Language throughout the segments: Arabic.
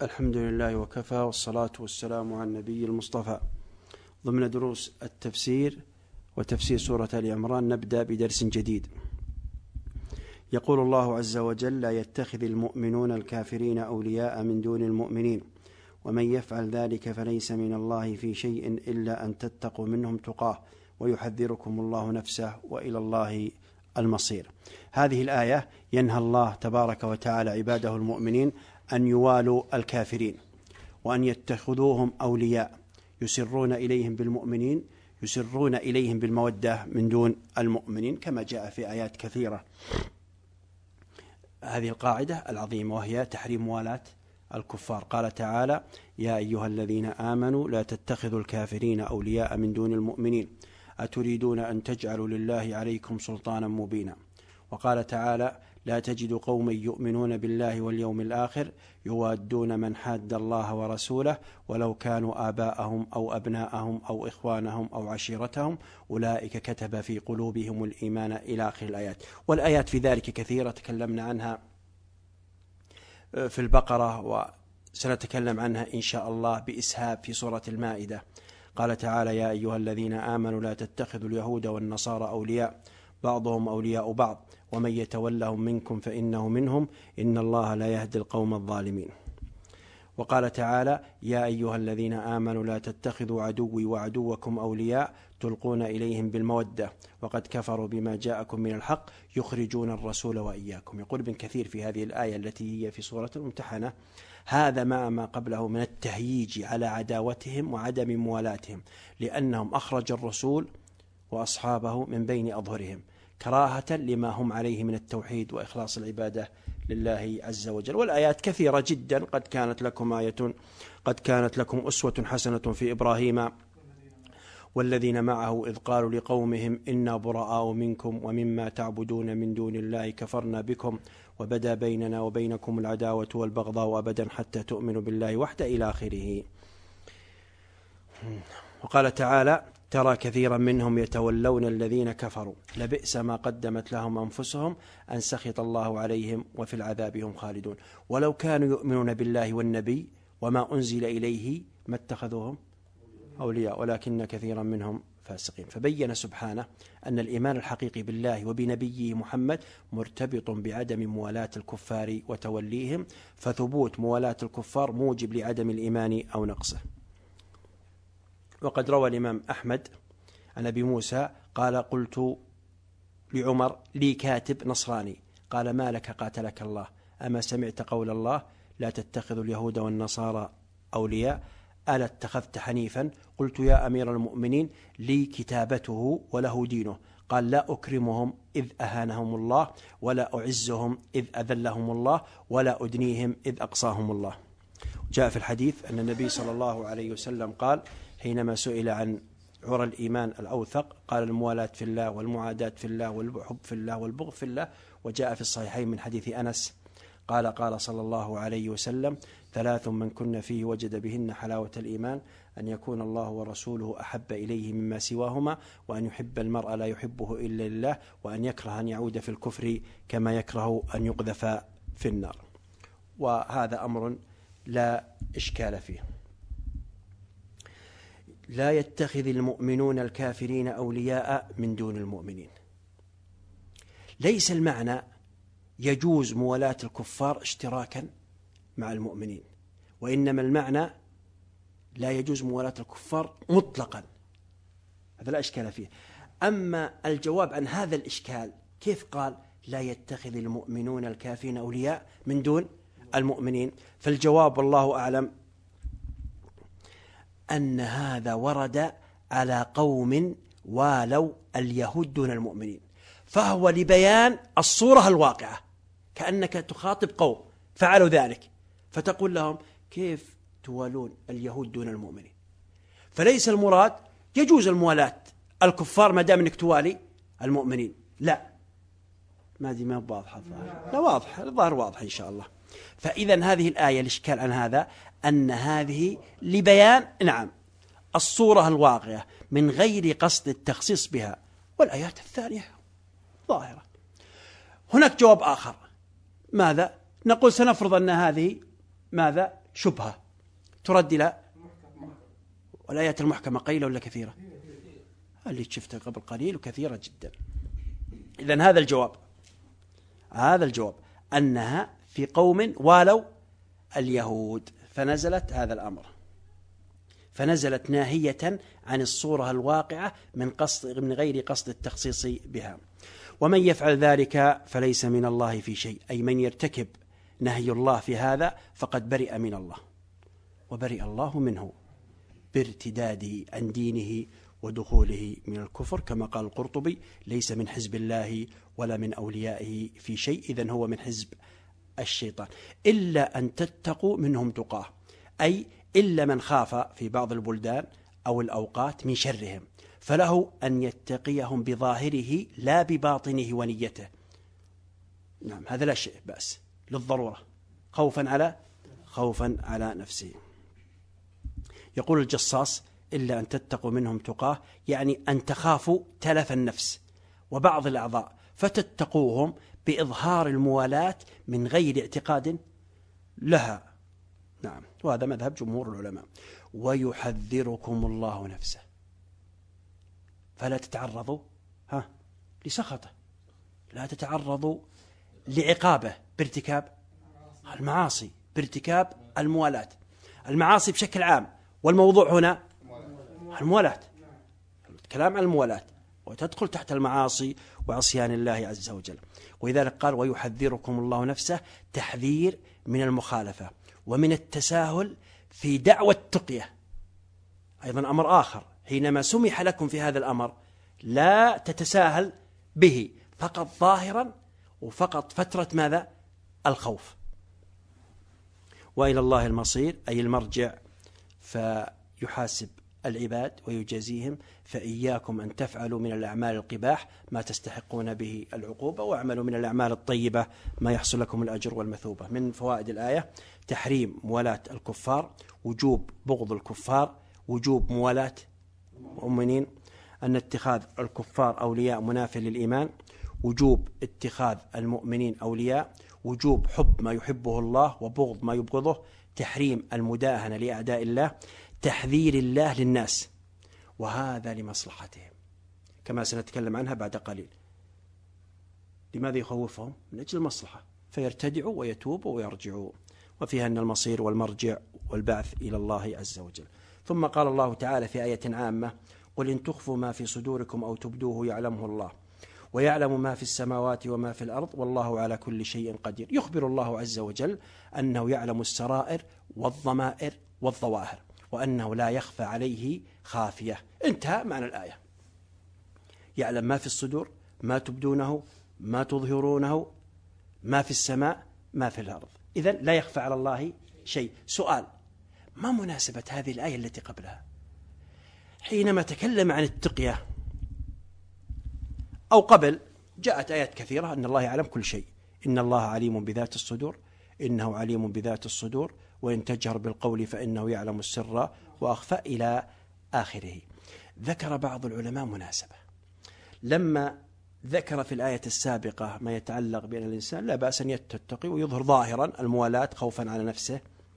الحمد لله وكفى، والصلاة والسلام على النبي المصطفى. ضمن دروس التفسير وتفسير سورة آل عمران نبدأ بدرس جديد. يقول الله عز وجل: لا يتخذ المؤمنون الكافرين أولياء من دون المؤمنين ومن يفعل ذلك فليس من الله في شيء إلا أن تتقوا منهم تقاه ويحذركم الله نفسه وإلى الله المصير. هذه الآية ينهى الله تبارك وتعالى عباده المؤمنين أن يوالوا الكافرين وأن يتخذوهم أولياء يسرون إليهم بالمودة من دون المؤمنين، كما جاء في آيات كثيرة. هذه القاعدة العظيمة وهي تحريم موالاة الكفار. قال تعالى: يا أيها الذين آمنوا لا تتخذوا الكافرين أولياء من دون المؤمنين أتريدون أن تجعلوا لله عليكم سلطانا مبينا. وقال تعالى: لا تجد قوما يؤمنون بالله واليوم الآخر يوادون من حاد الله ورسوله ولو كانوا آباءهم أو أبناءهم أو إخوانهم أو عشيرتهم أولئك كتب في قلوبهم الإيمان إلى آخر الآيات. والآيات في ذلك كثيرة تكلمنا عنها في البقرة، وسنتكلم عنها إن شاء الله بإسهاب في سورة المائدة. قال تعالى: يا أيها الذين آمنوا لا تتخذوا اليهود والنصارى أولياء بعضهم أولياء بعض ومن يتولهم منكم فإنه منهم إن الله لا يهدي القوم الظالمين. وقال تعالى: يا أيها الذين آمنوا لا تتخذوا عدوي وعدوكم أولياء تلقون إليهم بالمودة وقد كفروا بما جاءكم من الحق يخرجون الرسول وإياكم. يقول ابن كثير في هذه الآية التي هي في سورة الممتحنة: هذا ما قبله من التهييج على عداوتهم وعدم موالاتهم، لأنهم أخرج الرسول وأصحابه من بين أظهرهم كراهة لما هم عليه من التوحيد وإخلاص العبادة لله عز وجل. والآيات كثيرة جدا. قد كانت لكم أسوة حسنة في إبراهيم والذين معه إذ قالوا لقومهم إنا براء منكم ومما تعبدون من دون الله كفرنا بكم وبدا بيننا وبينكم العداوة والبغضاء أبدا حتى تؤمنوا بالله وحده إلى آخره. وقال تعالى: ترى كثيرا منهم يتولون الذين كفروا لبئس ما قدمت لهم أنفسهم أن سخط الله عليهم وفي العذاب هم خالدون ولو كانوا يؤمنون بالله والنبي وما أنزل إليه ما اتخذوهم أولياء ولكن كثيرا منهم فاسقين. فبين سبحانه أن الإيمان الحقيقي بالله وبنبيه محمد مرتبط بعدم موالاة الكفار وتوليهم، فثبوت موالاة الكفار موجب لعدم الإيمان أو نقصه. وقد روى الإمام أحمد عن أبي موسى قال: قلت لعمر: لي كاتب نصراني. قال: ما لك قاتلك الله، أما سمعت قول الله: لا تتخذوا اليهود والنصارى أولياء، ألا اتخذت حنيفا؟ قلت: يا أمير المؤمنين لي كتابته وله دينه. قال: لا أكرمهم إذ أهانهم الله ولا أعزهم إذ أذلهم الله ولا أدنيهم إذ أقصاهم الله. جاء في الحديث أن النبي صلى الله عليه وسلم قال حينما سئل عن عرى الإيمان الأوثق قال: الموالاة في الله والمعاداة في الله والحب في الله والبغض في الله. وجاء في الصحيحين من حديث أنس قال صلى الله عليه وسلم: ثلاث من كن فيه وجد بهن حلاوة الإيمان: أن يكون الله ورسوله أحب إليه مما سواهما، وأن يحب المرء لا يحبه إلا لله، وأن يكره أن يعود في الكفر كما يكره أن يقذف في النار. وهذا أمر لا إشكال فيه. لا يتخذ المؤمنون الكافرين أولياء من دون المؤمنين. ليس المعنى يجوز موالاة الكفار اشتراكا مع المؤمنين، وإنما المعنى لا يجوز موالاة الكفار مطلقا. هذا لا إشكال فيه. أما الجواب عن هذا الإشكال: كيف قال لا يتخذ المؤمنون الكافرين أولياء من دون المؤمنين؟ فالجواب والله أعلم أن هذا ورد على قوم والوا اليهود دون المؤمنين، فهو لبيان الصورة الواقعة، كأنك تخاطب قوم فعلوا ذلك فتقول لهم: كيف توالون اليهود دون المؤمنين؟ فليس المراد يجوز الموالاة الكفار ما دام انك توالي المؤمنين، لا، ما دي ما واضحة الظاهر، لا واضح، الظاهر واضح إن شاء الله. فإذا هذه الآية الإشكال عن هذا أن هذه لبيان الصورة الواقعة من غير قصد التخصيص بها، والآيات الثانية ظاهرة. هناك جواب آخر: ماذا؟ نقول سنفرض أن هذه شبهة ترد إلى والآيات المحكمة قليلة ولا كثيرة؟ اللي شفتها قبل قليل وكثيرة جدا. إذن هذا الجواب أنها في قوم والوا اليهود، فنزلت هذا الأمر، فنزلت ناهية عن الصورة الواقعة من غير قصد التخصيص بها. ومن يفعل ذلك فليس من الله في شيء، أي من يرتكب نهي الله في هذا فقد برئ من الله، وبرئ الله منه بارتداده عن دينه ودخوله من الكفر، كما قال القرطبي: ليس من حزب الله ولا من أوليائه في شيء، إذن هو من حزب الشيطان، إلا أن تتقوا منهم تقاه، أي إلا من خاف في بعض البلدان أو الأوقات من شرهم، فله أن يتقيهم بظاهره لا بباطنه ونيته. نعم، هذا لا شيء بأس للضرورة، خوفا على نفسه. يقول الجصاص: إلا أن تتقوا منهم تقاه، يعني أن تخافوا تلف النفس وبعض الأعضاء فتتقوهم بإظهار الموالاة من غير اعتقاد لها. نعم، وهذا مذهب جمهور العلماء. ويحذركم الله نفسه، فلا تتعرضوا لسخطه، لا تتعرضوا لعقابه بارتكاب المعاصي، بارتكاب الموالاة، المعاصي بشكل عام، والموضوع هنا الموالاة، الكلام عن الموالاة، وتدخل تحت المعاصي وعصيان الله عز وجل. ولذلك قال: ويحذركم الله نفسه، تحذير من المخالفة ومن التساهل في دعوى التقية. أيضا أمر آخر، حينما سمح لكم في هذا الأمر لا تتساهل به فقط ظاهرا وفقط فترة ماذا؟ الخوف. وإلى الله المصير، أي المرجع، فيحاسب العباد ويجازيهم. فإياكم أن تفعلوا من الأعمال القباح ما تستحقون به العقوبة، واعملوا من الأعمال الطيبة ما يحصل لكم الأجر والمثوبة. من فوائد الآية: تحريم موالاة الكفار، وجوب بغض الكفار، وجوب موالاة المؤمنين، أن اتخاذ الكفار أولياء منافي للإيمان، وجوب اتخاذ المؤمنين أولياء، وجوب حب ما يحبه الله وبغض ما يبغضه، تحريم المداهنة لأعداء الله، تحذير الله للناس، وهذا لمصلحتهم كما سنتكلم عنها بعد قليل. لماذا يخوفهم؟ من أجل المصلحة، فيرتدعوا ويتوبوا ويرجعوا، وفيها أن المصير والمرجع والبعث إلى الله عز وجل. ثم قال الله تعالى في آية عامة: قل إن تخفوا ما في صدوركم أو تبدوه يعلمه الله ويعلم ما في السماوات وما في الأرض والله على كل شيء قدير. يخبر الله عز وجل أنه يعلم السرائر والضمائر والظواهر، وأنه لا يخفى عليه خافية. انتهى معنى الآية. يعلم ما في الصدور، ما تبدونه، ما تظهرونه، ما في السماء، ما في الأرض. إذن لا يخفى على الله شيء. سؤال: ما مناسبة هذه الآية التي قبلها؟ حينما تكلم عن التقية أو قبل جاءت آيات كثيرة أن الله يعلم كل شيء: إن الله عليم بذات الصدور، إنه عليم بذات الصدور، وإن تجهر بالقول فإنه يعلم السر وأخفى، إلى آخره. ذكر بعض العلماء مناسبة لما ذكر في الآية السابقة ما يتعلق بأن الإنسان لا بأس أن يتقي ويظهر ظاهرا الموالاة خوفا على نفسه،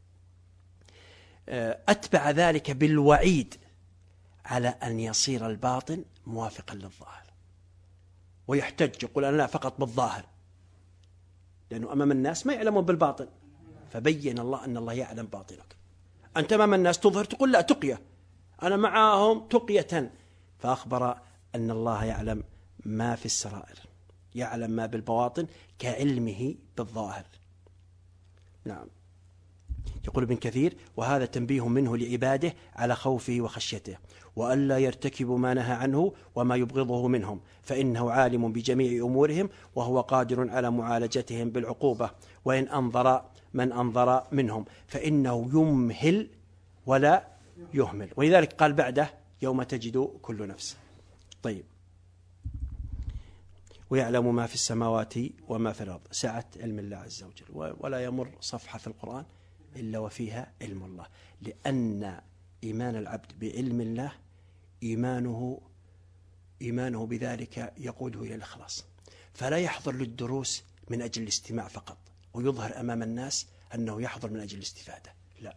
أتبع ذلك بالوعيد على أن يصير الباطن موافقا للظاهر، ويحتج يقول أنا لا فقط بالظاهر، لأنه أمام الناس ما يعلمون بالباطن، فبين الله أن الله يعلم باطنك. أنت أمام الناس تظهر تقول لا تقية، أنا معهم تقية، فأخبر أن الله يعلم ما في السرائر، يعلم ما بالبواطن كعلمه بالظاهر. نعم. يقول ابن كثير: وهذا تنبيه منه لعباده على خوفه وخشيته، وألا يرتكبوا ما نهى عنه وما يبغضه منهم، فإنه عالم بجميع أمورهم وهو قادر على معالجتهم بالعقوبة، وإن أنظر من أنظر منهم فإنه يمهل ولا يهمل. ولذلك قال بعده: يوم تجد كل نفس. طيب. ويعلم ما في السماوات وما في الأرض، سعة علم الله عز وجل، ولا يمر صفحة في القرآن إلا وفيها علم الله، لأن إيمان العبد بعلم الله إيمانه بذلك يقوده إلى الإخلاص، فلا يحضر للدروس من أجل الاستماع فقط ويظهر أمام الناس أنه يحضر من أجل الاستفادة، لا،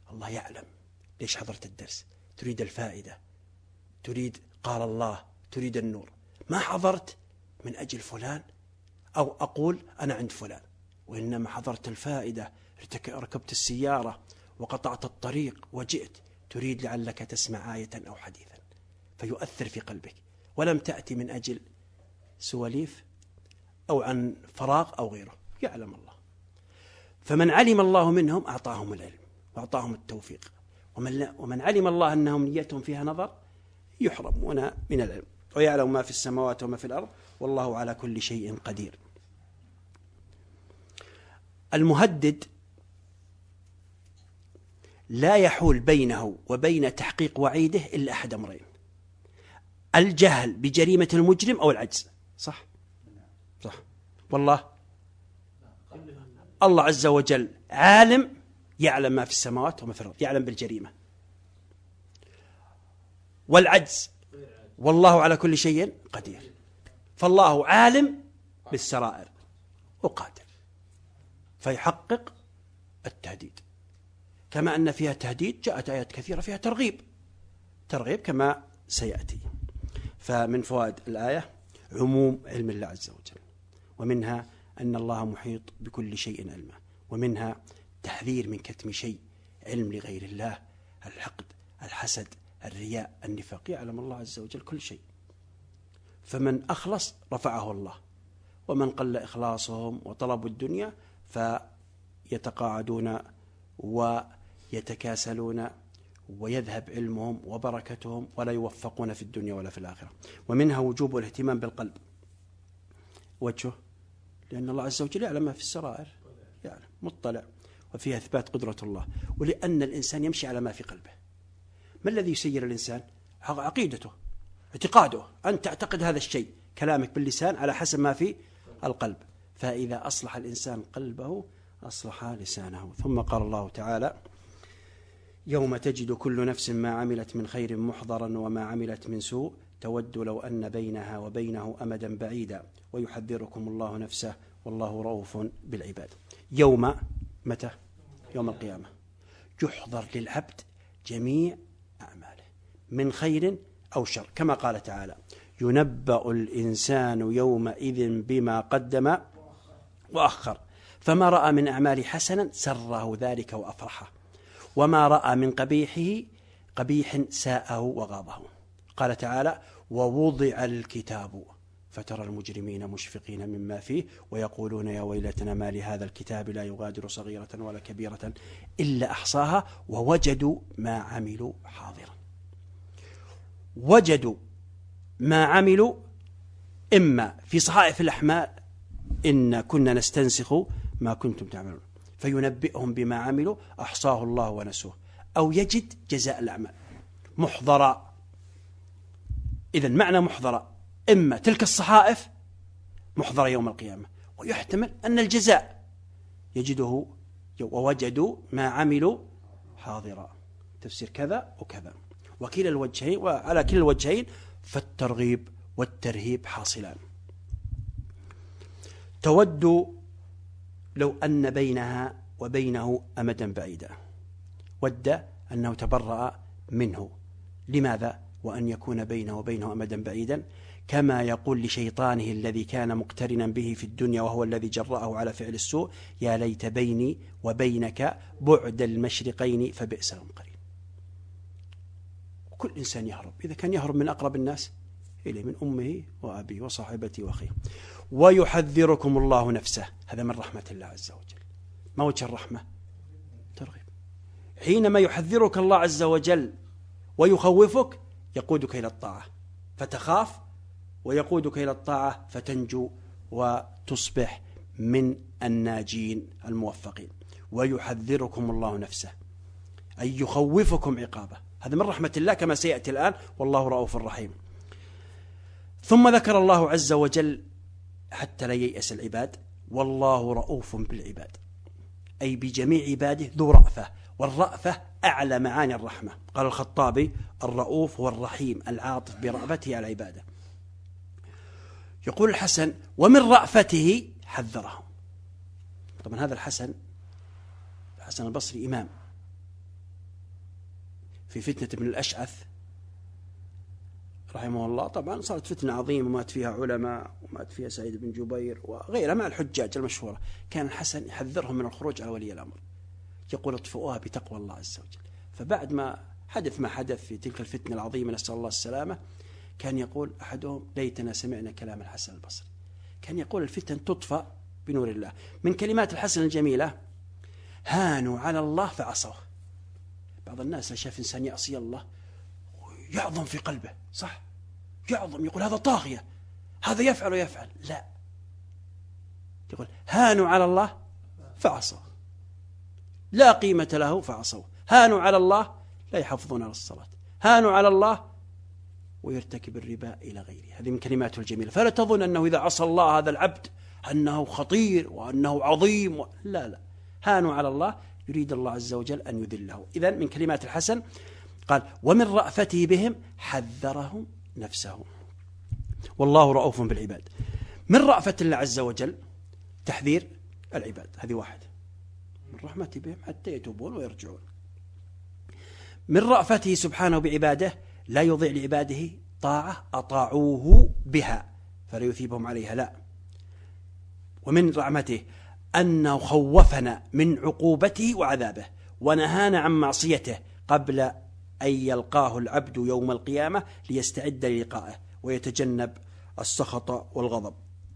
الله يعلم ليش حضرت الدرس، تريد الفائدة، تريد قال الله، تريد النور. ما حضرت من أجل فلان أو أقول أنا عند فلان، وإنما حضرت الفائدة، ركبت السيارة وقطعت الطريق وجئت تريد لعلك تسمع آية أو حديثا فيؤثر في قلبك، ولم تأتي من أجل سواليف أو عن فراغ أو غيره. يعلم الله. فمن علم الله منهم أعطاهم العلم وأعطاهم التوفيق، ومن علم الله أنهم نيتهم فيها نظر يحرمون من العلم. ويعلم ما في السماوات وما في الأرض والله على كل شيء قدير. المهدد لا يحول بينه وبين تحقيق وعيده إلا أحد أمرين: الجهل بجريمة المجرم أو العجز. صح؟ والله الله عز وجل عالم، يعلم ما في السماوات وما في الأرض، يعلم بالجريمة. والعجز والله على كل شيء قدير، فالله عالم بالسرائر وقادر فيحقق التهديد. كما أن فيها تهديد جاءت آيات كثيرة فيها ترغيب كما سيأتي. فمن فوائد الآية عموم علم الله عز وجل، ومنها أن الله محيط بكل شيء علما، ومنها تحذير من كتم شيء، علم لغير الله، الحقد، الحسد، الرياء، النفاق. يعلم الله عز وجل كل شيء، فمن أخلص رفعه الله، ومن قل إخلاصهم وطلبوا الدنيا فيتقاعدون ويتكاسلون ويذهب علمهم وبركتهم ولا يوفقون في الدنيا ولا في الآخرة. ومنها وجوب الاهتمام بالقلب. وجهه لأن الله عز وجل يعلم ما في السرائر، يعلم مطلع، وفيها إثبات قدرة الله، ولأن الإنسان يمشي على ما في قلبه. ما الذي يسير الإنسان؟ عقيدته، اعتقاده، أن تعتقد هذا الشيء، كلامك باللسان على حسب ما في القلب. فإذا أصلح الإنسان قلبه أصلح لسانه. ثم قال الله تعالى: يوم تجد كل نفس ما عملت من خير محضرا وما عملت من سوء تود لو أن بينها وبينه أمدا بعيدا ويحذركم الله نفسه والله رؤوف بالعباد. يوم متى؟ يوم القيامة يحضر للعبد جميع أعماله من خير أو شر، كما قال تعالى: ينبأ الإنسان يومئذ بما قدم وأخر فما رأى من أعمال حسنا سره ذلك وأفرحه، وما رأى من قبيح ساءه وغاضه. قال تعالى: ووضع الكتاب فترى المجرمين مشفقين مما فيه ويقولون يا ويلتنا ما لهذا الكتاب لا يغادر صغيرة ولا كبيرة إلا أحصاها ووجدوا ما عملوا حاضرا. وجدوا ما عملوا إما في صحائف الأحمال إن كنا نستنسخ ما كنتم تعملون فينبئهم بما عملوا أحصاه الله ونسوه، أو يجد جزاء الأعمال محضرا. إذن معنى محضرا إما تلك الصحائف محضرة يوم القيامة، ويحتمل أن الجزاء يجده ووجدوا ما عملوا حاضرا، تفسير كذا وكذا، وكلا الوجهين، وعلى كلا الوجهين فالترغيب والترهيب حاصلان. تود لو أن بينها وبينه أمدا بعيدا، ود أنه تبرأ منه. لماذا؟ وأن يكون بينه وبينه أمدا بعيدا، كما يقول لشيطانه الذي كان مقترنا به في الدنيا وهو الذي جرأه على فعل السوء: يا ليت بيني وبينك بعد المشرقين فبئس القرين. كل إنسان يهرب، إذا كان يهرب من أقرب الناس إليه من أمه وأبيه وصاحبته وأخيه. ويحذركم الله نفسه، هذا من رحمة الله عز وجل. ما وجه الرحمة؟ ترغيب. حينما يحذرك الله عز وجل ويخوفك يقودك إلى الطاعة فتخاف، ويقودك إلى الطاعة فتنجو وتصبح من الناجين الموفقين. ويحذركم الله نفسه أي يخوفكم عقابه، هذا من رحمة الله كما سيأتي الآن، والله رؤوف رحيم. ثم ذكر الله عز وجل حتى لا ييأس العباد: والله رؤوف بالعباد، أي بجميع عباده ذو رأفة، والرأفة أعلى معاني الرحمة. قال الخطابي: الرؤوف هو الرحيم العاطف برأفته على عباده. يقول الحسن: ومن رأفته حذرهم. طبعا هذا الحسن البصري إمام في فتنة ابن الأشعث رحمه الله. طبعا صارت فتنة عظيمة ومات فيها علماء ومات فيها سعيد بن جبير وغيرها مع الحجاج المشهورة. كان الحسن يحذرهم من الخروج على ولي الأمر، يقول اطفئوها بتقوى الله عز وجل. فبعد ما حدث في تلك الفتنة العظيمة نسأل الله السلامة، كان يقول أحدهم ليتنا سمعنا كلام الحسن البصري. كان يقول الفتن تطفأ بنور الله. من كلمات الحسن الجميلة: هانوا على الله فعصوه. بعض الناس شاف إنسان يعصي الله يعظم في قلبه، صح، يعظم، يقول هذا طاغية، هذا يفعل ويفعل. لا، يقول هانوا على الله فعصوه، لا قيمة له فعصوه. هانوا على الله لا يحافظون على الصلاة، هانوا على الله ويرتكب الربا إلى غيره. هذه من كلماته الجميلة. فلا تظن أنه إذا عصى الله هذا العبد أنه خطير وأنه عظيم لا لا، هانوا على الله، يريد الله عز وجل أن يذله. إذن من كلمات الحسن قال: ومن رأفته بهم حذرهم نفسه والله رؤوف بالعباد. من رأفة الله عز وجل تحذير العباد، هذه واحد، من رحمته بهم حتى يتوبون ويرجعون. من رأفته سبحانه بعباده لا يضيع لعباده طاعة أطاعوه بها فلا يثيبهم عليها، لا. ومن رحمته أنه خوفنا من عقوبته وعذابه ونهانا عن معصيته قبل أن يلقاه العبد يوم القيامة ليستعد للقائه ويتجنب السخط والغضب.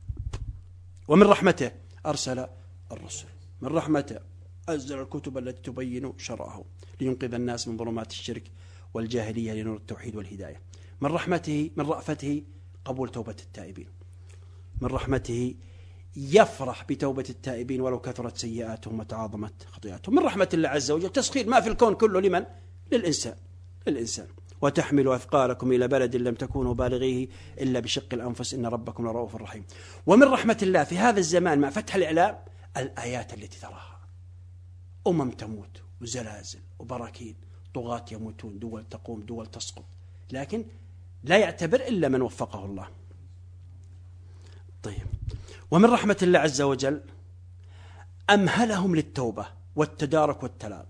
ومن رحمته أرسل الرسل، من رحمته أنزل الكتب التي تبين شرعه لينقذ الناس من ظلمات الشرك والجاهلية لنور التوحيد والهداية. من رأفته قبول توبة التائبين. من رحمته يفرح بتوبة التائبين ولو كثرت سيئاتهم وتعاظمت خطيئاتهم. من رحمة الله عز وجل تسخير ما في الكون كله لمن؟ للإنسان. وتحمل أثقالكم إلى بلد لم تكونوا بالغيه إلا بشق الأنفس إن ربكم لرؤوف رحيم. ومن رحمة الله في هذا الزمان مع فتح الإعلام الآيات التي تراها، تموت وزلازل وبراكين، طغاة يموتون، دول تقوم، دول تسقط، لكن لا يعتبر إلا من وفقه الله. طيب، ومن رحمة الله عز وجل أمهلهم للتوبة والتدارك والتلاق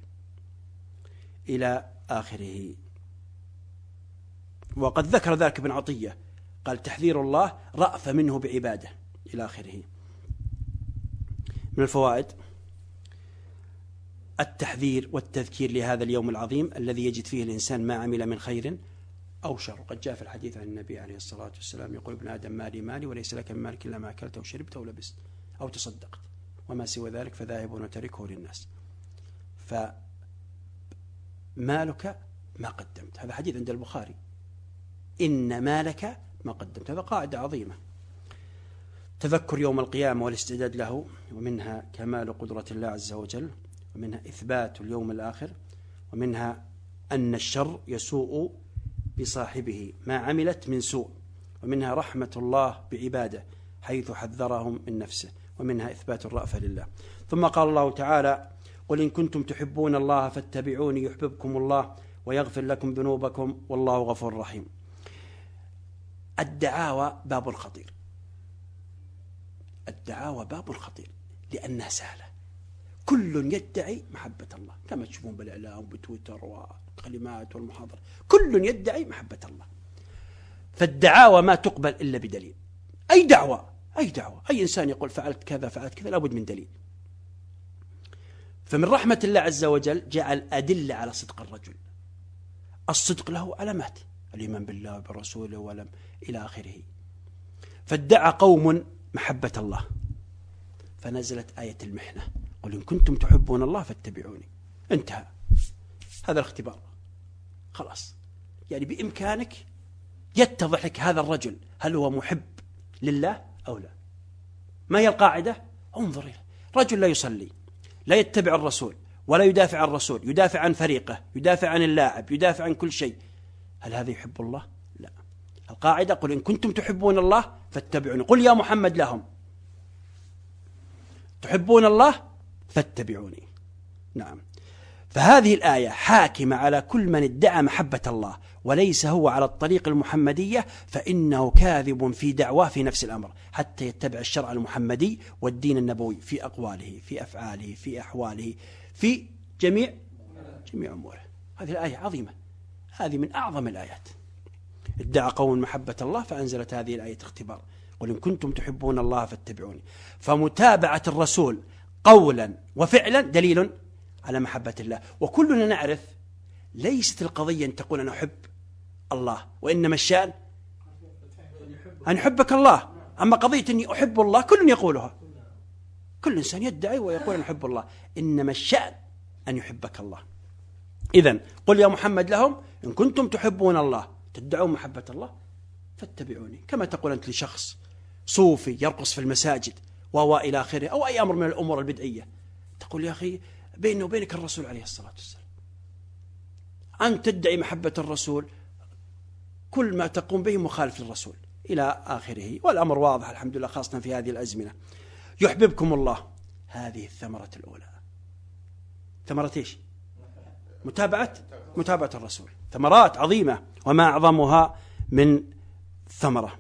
إلى آخره. وقد ذكر ذلك ابن عطية، قال تحذير الله رأفة منه بعباده إلى آخره. من الفوائد التحذير والتذكير لهذا اليوم العظيم الذي يجد فيه الإنسان ما عمل من خير أو شر. قد جاء في الحديث عن النبي عليه الصلاة والسلام يقول: ابن آدم مالي وليس لك من مالك إلا ما أكلت أو شربت أو لبست أو تصدقت، وما سوى ذلك فذاهب وتركه للناس. فمالك ما قدمت، هذا حديث عند البخاري، إن مالك ما قدمت. هذا قاعدة عظيمة. تذكر يوم القيامة والاستعداد له، ومنها كمال قدرة الله عز وجل، ومنها إثبات اليوم الآخر، ومنها أن الشر يسوء بصاحبه ما عملت من سوء، ومنها رحمة الله بعباده حيث حذرهم من نفسه، ومنها إثبات الرأفة لله. ثم قال الله تعالى: قل إن كنتم تحبون الله فاتبعوني يحببكم الله ويغفر لكم ذنوبكم والله غفور رحيم. الدعاوى باب خطير، الدعاوى باب خطير لأنها سهلة، كل يدعي محبة الله كما تشوفون بالإعلام وبتويتر والكلمات والمحاضرة، كل يدعي محبة الله. فالدعاوى ما تقبل إلا بدليل. أي دعوة أي إنسان يقول فعلت كذا فعلت كذا لابد من دليل. فمن رحمة الله عز وجل جعل أدلة على صدق الرجل. الصدق له علامات، الإيمان بالله وبرسوله ولم إلى آخره. فادعى قوم محبة الله فنزلت آية المحنة: قل إن كنتم تحبون الله فاتبعوني. انتهى هذا الاختبار، خلاص. يعني بإمكانك يتضح لك هذا الرجل هل هو محب لله أو لا. ما هي القاعدة؟ انظر إليه، رجل لا يصلي، لا يتبع الرسول ولا يدافع عن الرسول، يدافع عن فريقه، يدافع عن اللاعب، يدافع عن كل شيء، هل هذا يحب الله؟ لا. القاعدة: قل إن كنتم تحبون الله فاتبعوني. قل يا محمد لهم: تحبون الله فاتبعوني. نعم. فهذه الآية حاكمة على كل من ادعى محبة الله وليس هو على الطريق المحمدية، فإنه كاذب في دعواه في نفس الأمر حتى يتبع الشرع المحمدي والدين النبوي في أقواله، في أفعاله، في أحواله، في جميع أموره. هذه الآية عظيمة، هذه من أعظم الآيات. ادعى قوم محبة الله فأنزلت هذه الآية اختبار، قل إن كنتم تحبون الله فاتبعوني. فمتابعة الرسول قولا وفعلا دليل على محبة الله. وكلنا نعرف ليست القضية أن تقول أنا أحب الله، وإنما الشأن أن يحبك الله. أما قضية أني أحب الله كل يقولها، كل إنسان يدعي ويقول أن أحب الله، إنما الشأن أن يحبك الله. إذن قل يا محمد لهم إن كنتم تحبون الله، تدعون محبة الله فاتبعوني. كما تقول أنت لشخص صوفي يرقص في المساجد إلى آخره، أو أي أمر من الأمور البدعية، تقول يا أخي بيني وبينك الرسول عليه الصلاة والسلام، أنت تدعي محبة الرسول، كل ما تقوم به مخالف للرسول إلى آخره، والأمر واضح الحمد لله، خاصة في هذه الأزمنة. يحببكم الله، هذه الثمرة الأولى. ثمرة إيش؟ متابعة الرسول. ثمرات عظيمة، وما أعظمها من ثمرة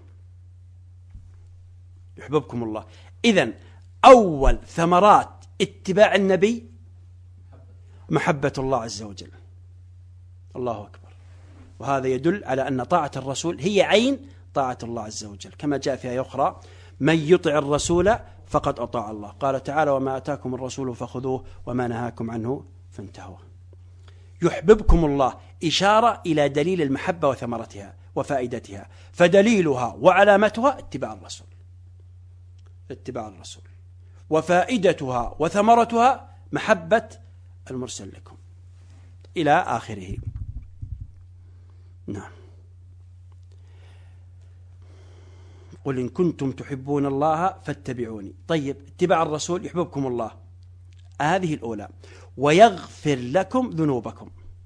يحببكم الله. إذن أول ثمرات اتباع النبي محبة الله عز وجل. الله أكبر. وهذا يدل على أن طاعة الرسول هي عين طاعة الله عز وجل، كما جاء في آية أخرى من يطع الرسول فقد أطاع الله. قال تعالى وما أتاكم الرسول فخذوه وما نهاكم عنه فانتهوا. يحببكم الله إشارة إلى دليل المحبة وثمرتها وفائدتها، فدليلها وعلامتها اتباع الرسول، وفائدتها وثمرتها محبة المرسل لكم إلى آخره. نعم. قل إن كنتم تحبون الله فاتبعوني. طيب، اتباع الرسول يحببكم الله، هذه الأولى، ويغفر لكم ذنوبكم،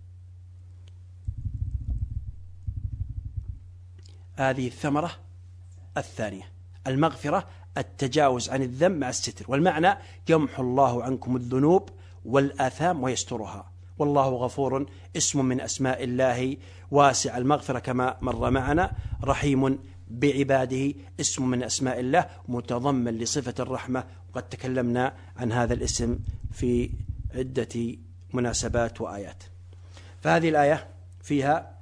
هذه الثمرة الثانية. المغفرة التجاوز عن الذنب مع الستر، والمعنى يمحو الله عنكم الذنوب والآثام ويسترها. والله غفور اسم من أسماء الله، واسع المغفرة كما مر معنا، رحيم بعباده اسم من أسماء الله متضمن لصفة الرحمة، وقد تكلمنا عن هذا الاسم في عدة مناسبات وآيات. فهذه الآية فيها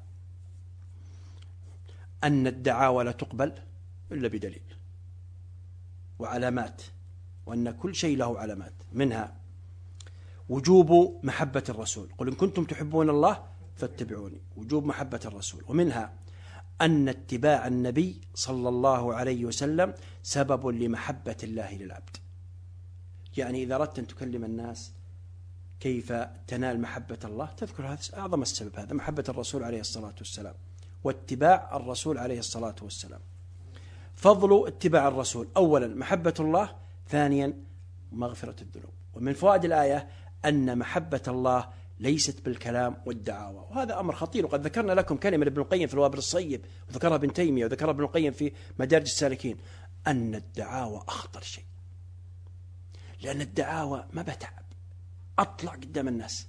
أن الدعاوى لا تقبل إلا بدليل وعلامات، وأن كل شيء له علامات، منها وجوب محبة الرسول، قل إن كنتم تحبون الله فاتبعوني، وجوب محبة الرسول، ومنها أن اتباع النبي صلى الله عليه وسلم سبب لمحبة الله للعبد. يعني إذا أردت أن تكلم الناس كيف تنال محبة الله، تذكر هذا أعظم السبب، هذا محبة الرسول عليه الصلاة والسلام واتباع الرسول عليه الصلاة والسلام. فضل اتباع الرسول: أولا محبة الله، ثانيا مغفرة الذنوب. ومن فوائد الآية أن محبة الله ليست بالكلام والدعاوى، وهذا أمر خطير. وقد ذكرنا لكم كلمة ابن القيم في الوابل الصيب، وذكرها ابن تيمية، وذكرها ابن القيم في مدارج السالكين، أن الدعاوى أخطر شيء، لأن الدعاوى ما بتعب، أطلع قدام الناس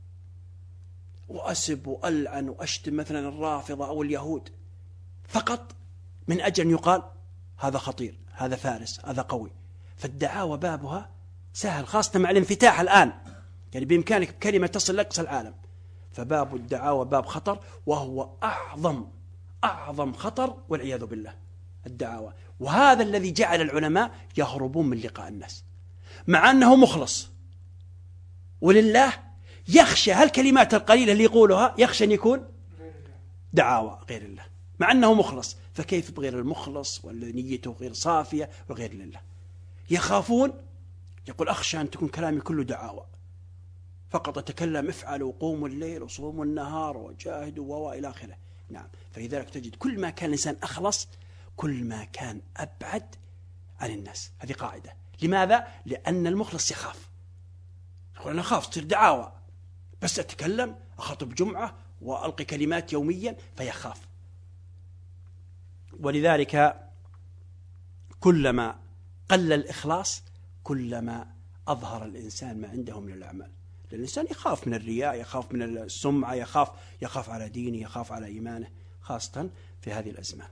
وأسب وألعن وأشتم مثلا الرافضة أو اليهود فقط من أجل أن يقال هذا خطير، هذا فارس، هذا قوي. فالدعاوى بابها سهل، خاصة مع الانفتاح الآن، يعني بإمكانك بكلمة تصل لأقصى العالم. فباب الدعاوى باب خطر، وهو أعظم خطر والعياذ بالله الدعاوى. وهذا الذي جعل العلماء يهربون من لقاء الناس، مع أنه مخلص ولله، يخشى هالكلمات القليلة اللي يقولها، يخشى أن يكون دعاوى غير الله، مع أنه مخلص. فكيف بغير المخلص والذي نيته غير صافية وغير لله؟ يخافون، يقول أخشى أن تكون كلامي كله دعاوى فقط، أتكلم افعلوا وقوموا الليل وصوموا النهار وجاهدوا وإلى آخره. نعم. فلذلك تجد كل ما كان الإنسان أخلص كل ما كان أبعد عن الناس. هذه قاعدة. لماذا؟ لأن المخلص يخاف، يقول أنا أخاف تصير دعاوى، بس أتكلم أخطب جمعة وألقي كلمات يوميا، فيخاف. ولذلك كلما قل الإخلاص كلما أظهر الإنسان ما عنده من الأعمال. الإنسان يخاف من الرياء، يخاف من السمعة، يخاف على دينه، يخاف على إيمانه، خاصة في هذه الأزمان.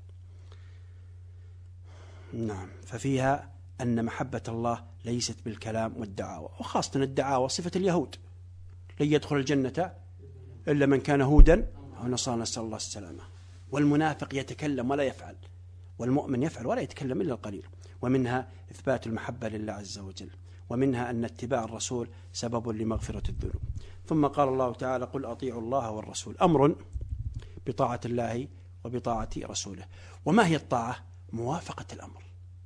نعم. ففيها أن محبة الله ليست بالكلام والدعاوى، وخاصة الدعاوى صفة اليهود: لن يدخل الجنة إلا من كان هودا أو نصارى، نسأل الله السلامة. والمنافق يتكلم ولا يفعل، والمؤمن يفعل ولا يتكلم إلا القليل. ومنها إثبات المحبة لله عز وجل، ومنها أن اتباع الرسول سبب لمغفرة الذنوب. ثم قال الله تعالى: قل أطيعوا الله والرسول. أمر بطاعة الله وبطاعة رسوله. وما هي الطاعة؟ موافقة الأمر،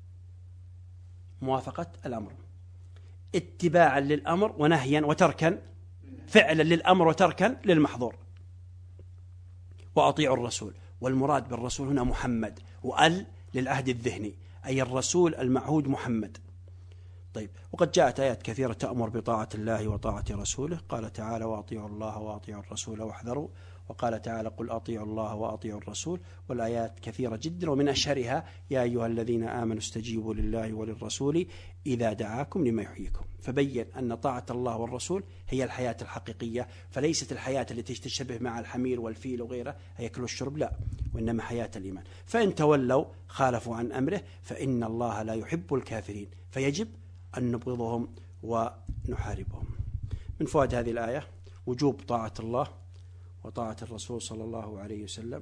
موافقة الأمر، اتباعا للأمر ونهيا وتركا، فعلا للأمر وتركا للمحظور. وأطيعوا الرسول، والمراد بالرسول هنا محمد، وأل للعهد الذهني، أي الرسول المعهود محمد. طيب، وقد جاءت آيات كثيرة تأمر بطاعة الله وطاعة رسوله. قال تعالى: وأطيعوا الله وأطيعوا الرسول واحذروا. وقال تعالى: قل أطيعوا الله وأطيعوا الرسول. والآيات كثيرة جدا، ومن أشهرها: يا أيها الذين آمنوا استجيبوا لله وللرسول إذا دعاكم لما يحييكم. فبين أن طاعة الله والرسول هي الحياة الحقيقية، فليست الحياة التي تشتبه مع الحمير والفيل وغيره، هيكل والشرب، لا، وإنما حياة الإيمان. فإن تولوا خالفوا عن أمره فإن الله لا يحب الكافرين، فيجب أن نبغضهم ونحاربهم. من فوائد هذه الآية وجوب طاعة الله وطاعة الرسول صلى الله عليه وسلم.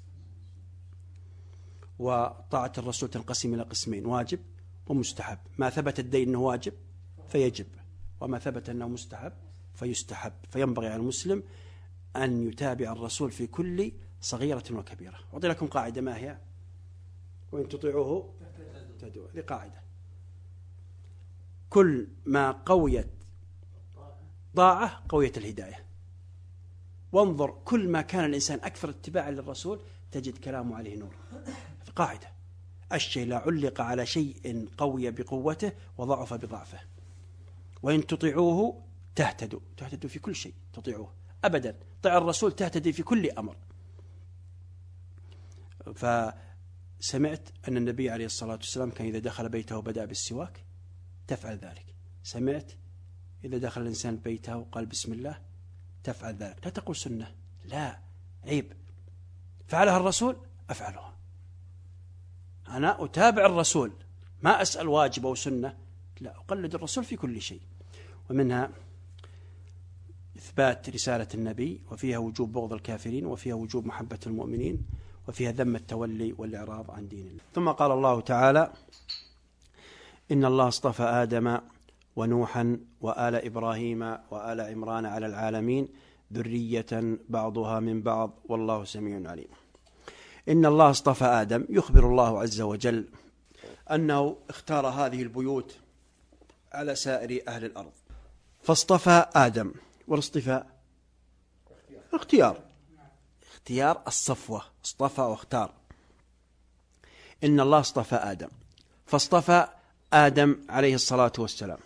وطاعة الرسول تنقسم إلى قسمين: واجب ومستحب. ما ثبت الدين أنه واجب فيجب، وما ثبت أنه مستحب فيستحب. فينبغي على المسلم أن يتابع الرسول في كل صغيرة وكبيرة. أعطي لكم قاعدة، ما هي؟ وإن تطيعوه تهتدوا. هذه قاعدة: كل ما قويت طاعة قويت الهداية. وانظر، كل ما كان الإنسان أكثر اتباعا للرسول تجد كلامه عليه نور. قاعدة: الشيء لا علق على شيء قوي بقوته وضعف بضعفه. وإن تطيعوه تهتدوا. تهتدوا في كل شيء، تطيعوه أبدا. طيع الرسول تهتدي في كل أمر. فسمعت أن النبي عليه الصلاة والسلام كان إذا دخل بيته وبدأ بالسواك تفعل ذلك. سمعت إذا دخل الإنسان بيته وقال بسم الله تفعل ذلك. لا تقول سنة، لا، عيب. فعلها الرسول أفعلها. أنا أتابع الرسول، ما أسأل واجب أو سنة، لا، أقلد الرسول في كل شيء. ومنها إثبات رسالة النبي، وفيها وجوب بغض الكافرين، وفيها وجوب محبة المؤمنين، وفيها ذم التولي والإعراض عن دين الله. ثم قال الله تعالى: إن الله اصطفى آدم ونوحا وآل إبراهيم وآل عمران على العالمين ذرية بعضها من بعض والله سميع عليم. إن الله اصطفى آدم، يخبر الله عز وجل أنه اختار هذه البيوت على سائر أهل الأرض، فاصطفى آدم. والاصطفاء اختيار الصفوة، اصطفى واختار. إن الله اصطفى آدم، فاصطفى آدم عليه الصلاة والسلام،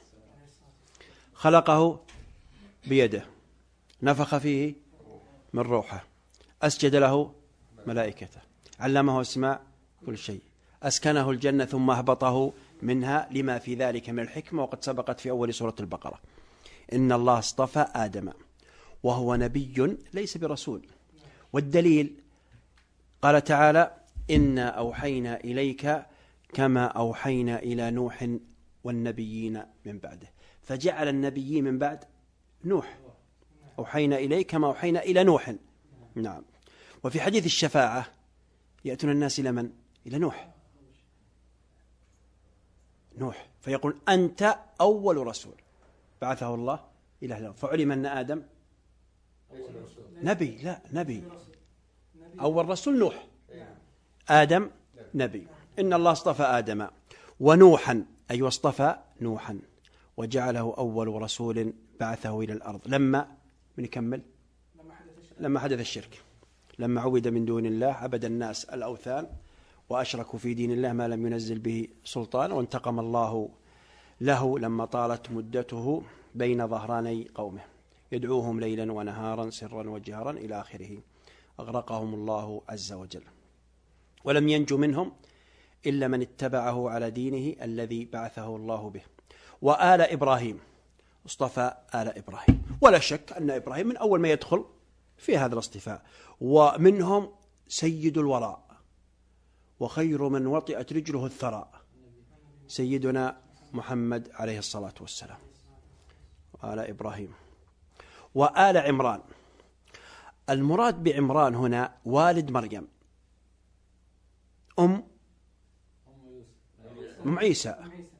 خلقه بيده، نفخ فيه من روحه، أسجد له ملائكته، علمه أسماء كل شيء، أسكنه الجنة ثم أهبطه منها لما في ذلك من الحكمة، وقد سبقت في أول سورة البقرة. إن الله اصطفى آدم وهو نبي ليس برسول. والدليل قال تعالى: إنا أوحينا إليك كما أوحينا إلى نوح والنبيين من بعده. فجعل النبيين من بعد نوح، أوحينا إليك كما أوحينا إلى نوح. نعم. وفي حديث الشفاعة يأتون الناس إلى من؟ إلى نوح، فيقول: أنت أول رسول بعثه الله إلى أهل الأرض. فعلم أن آدم نبي، لا، نبي. أول رسول نوح، آدم نبي. إن الله اصطفى آدم ونوحا، أي واصطفى نوحا وجعله أول رسول بعثه إلى الأرض لما حدث الشرك، لما عبد من دون الله، عبد الناس الأوثان وأشركوا في دين الله ما لم ينزل به سلطان، وانتقم الله له لما طالت مدته بين ظهراني قومه يدعوهم ليلا ونهارا سرا وجهرا إلى آخره. أغرقهم الله عز وجل، ولم ينجو منهم إلا من اتبعه على دينه الذي بعثه الله به. وآل إبراهيم، اصطفى آل إبراهيم، ولا شك أن إبراهيم من أول ما يدخل في هذا الاصطفاء، ومنهم سيد الوراء وخير من وطئت رجله الثراء، سيدنا محمد عليه الصلاة والسلام. آل إبراهيم. وآل عمران، المراد بعمران هنا والد مريم، أم عيسى.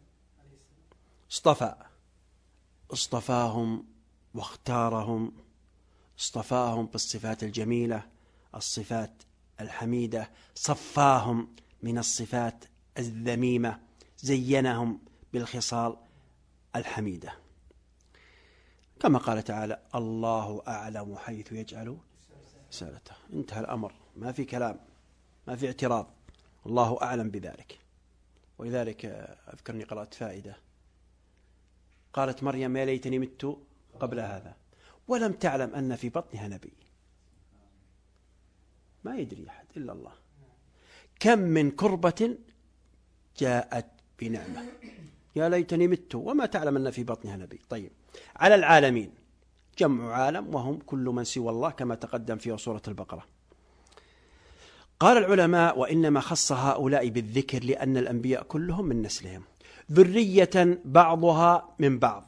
اصطفاهم واختارهم، اصطفاهم بالصفات الجميلة، الصفات الحميدة، صفاهم من الصفات الذميمة، زينهم بالخصال الحميدة، كما قال تعالى: الله أعلم حيث يجعل رسالته. انتهى الأمر، ما في كلام، ما في اعتراض، الله أعلم بذلك. ولذلك أذكرني قرأت فائدة، قالت مريم: يا ليتني مت قبل هذا، ولم تعلم أن في بطنها نبي. ما يدري أحد إلا الله. كم من كربة جاءت بنعمة، يا ليتني مت وما تعلم أن في بطنها نبي. طيب، على العالمين جمع عالم، وهم كل من سوى الله، كما تقدم في سورة البقرة. قال العلماء: وإنما خص هؤلاء بالذكر لأن الأنبياء كلهم من نسلهم، ذرية بعضها من بعض.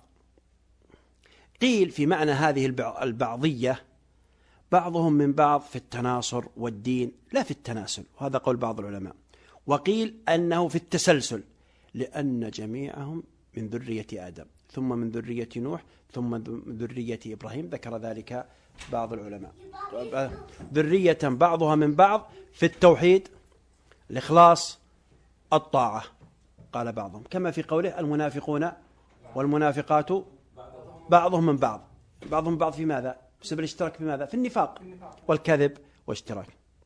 قيل في معنى هذه البعضية بعضهم من بعض في التناصر والدين، لا في التناسل، وهذا قول بعض العلماء. وقيل أنه في التسلسل، لأن جميعهم من ذرية آدم، ثم من ذرية نوح، ثم من ذرية إبراهيم، ذكر ذلك بعض العلماء. ذرية بعضها من بعض في التوحيد، الإخلاص، الطاعة، قال بعضهم، كما في قوله: المنافقون والمنافقات بعضهم من بعض. بعضهم من بعض في ماذا؟ بسبب الاشتراك في ماذا؟ في النفاق والكذب واشتراك.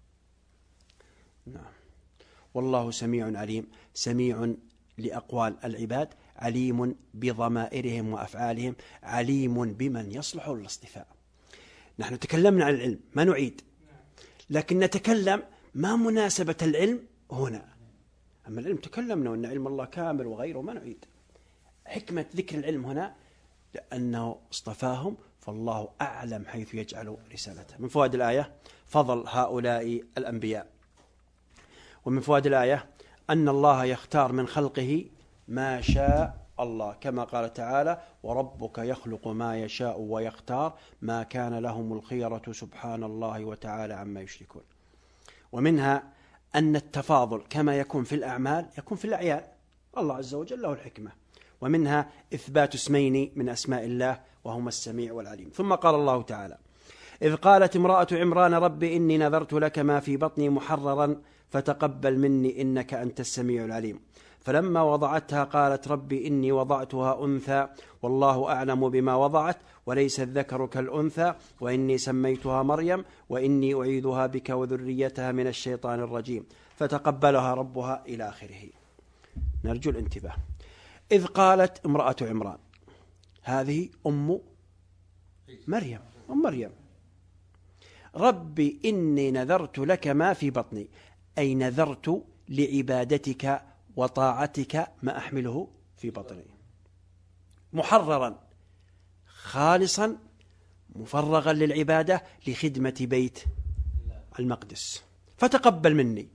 نعم. والله سميع عليم، سميع لأقوال العباد، عليم بضمائرهم وأفعالهم، عليم بمن يصلح للاصطفاء. نحن تكلمنا عن العلم، ما نعيد، لكن نتكلم ما مناسبة العلم هنا. أما العلم تكلمنا وأن علم الله كامل وغيره، ما نعيد. حكمة ذكر العلم هنا لأنه اصطفاهم، فالله أعلم حيث يجعل رسالته. من فوائد الآية فضل هؤلاء الأنبياء. ومن فوائد الآية أن الله يختار من خلقه ما شاء الله، كما قال تعالى: وربك يخلق ما يشاء ويختار ما كان لهم الخيرة سبحان الله وتعالى عما يشركون. ومنها أن التفاضل كما يكون في الأعمال يكون في الأعيان، الله عز وجل له الحكمة. ومنها إثبات اسمين من أسماء الله، وهما السميع والعليم. ثم قال الله تعالى: إذ قالت امرأة عمران رب إني نذرت لك ما في بطني محررا فتقبل مني إنك أنت السميع العليم. فلما وضعتها قالت رب إني وضعتها أنثى والله أعلم بما وضعت وليس الذكر كالأنثى وإني سميتها مريم وإني أعيذها بك وذريتها من الشيطان الرجيم فتقبلها ربها إلى آخره. نرجو الانتباه. إذ قالت امرأة عمران، هذه أم مريم، ربي إني نذرت لك ما في بطني، أي نذرت لعبادتك وطاعتك ما أحمله في بطني، محررا خالصا مفرغا للعبادة لخدمة بيت المقدس، فتقبل مني،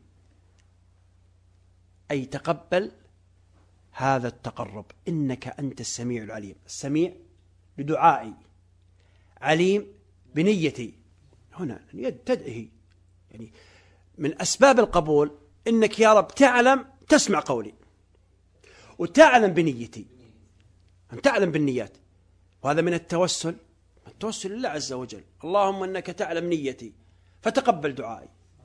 أي تقبل هذا التقرب، إنك أنت السميع العليم. السميع بدعائي، عليم بنيتي. هنا اليد تدعي، يعني من أسباب القبول إنك يا رب تعلم، تسمع قولي وتعلم بنيتي، أن تعلم بالنيات. وهذا من التوسل لله عز وجل، اللهم أنك تعلم نيتي فتقبل دعائي،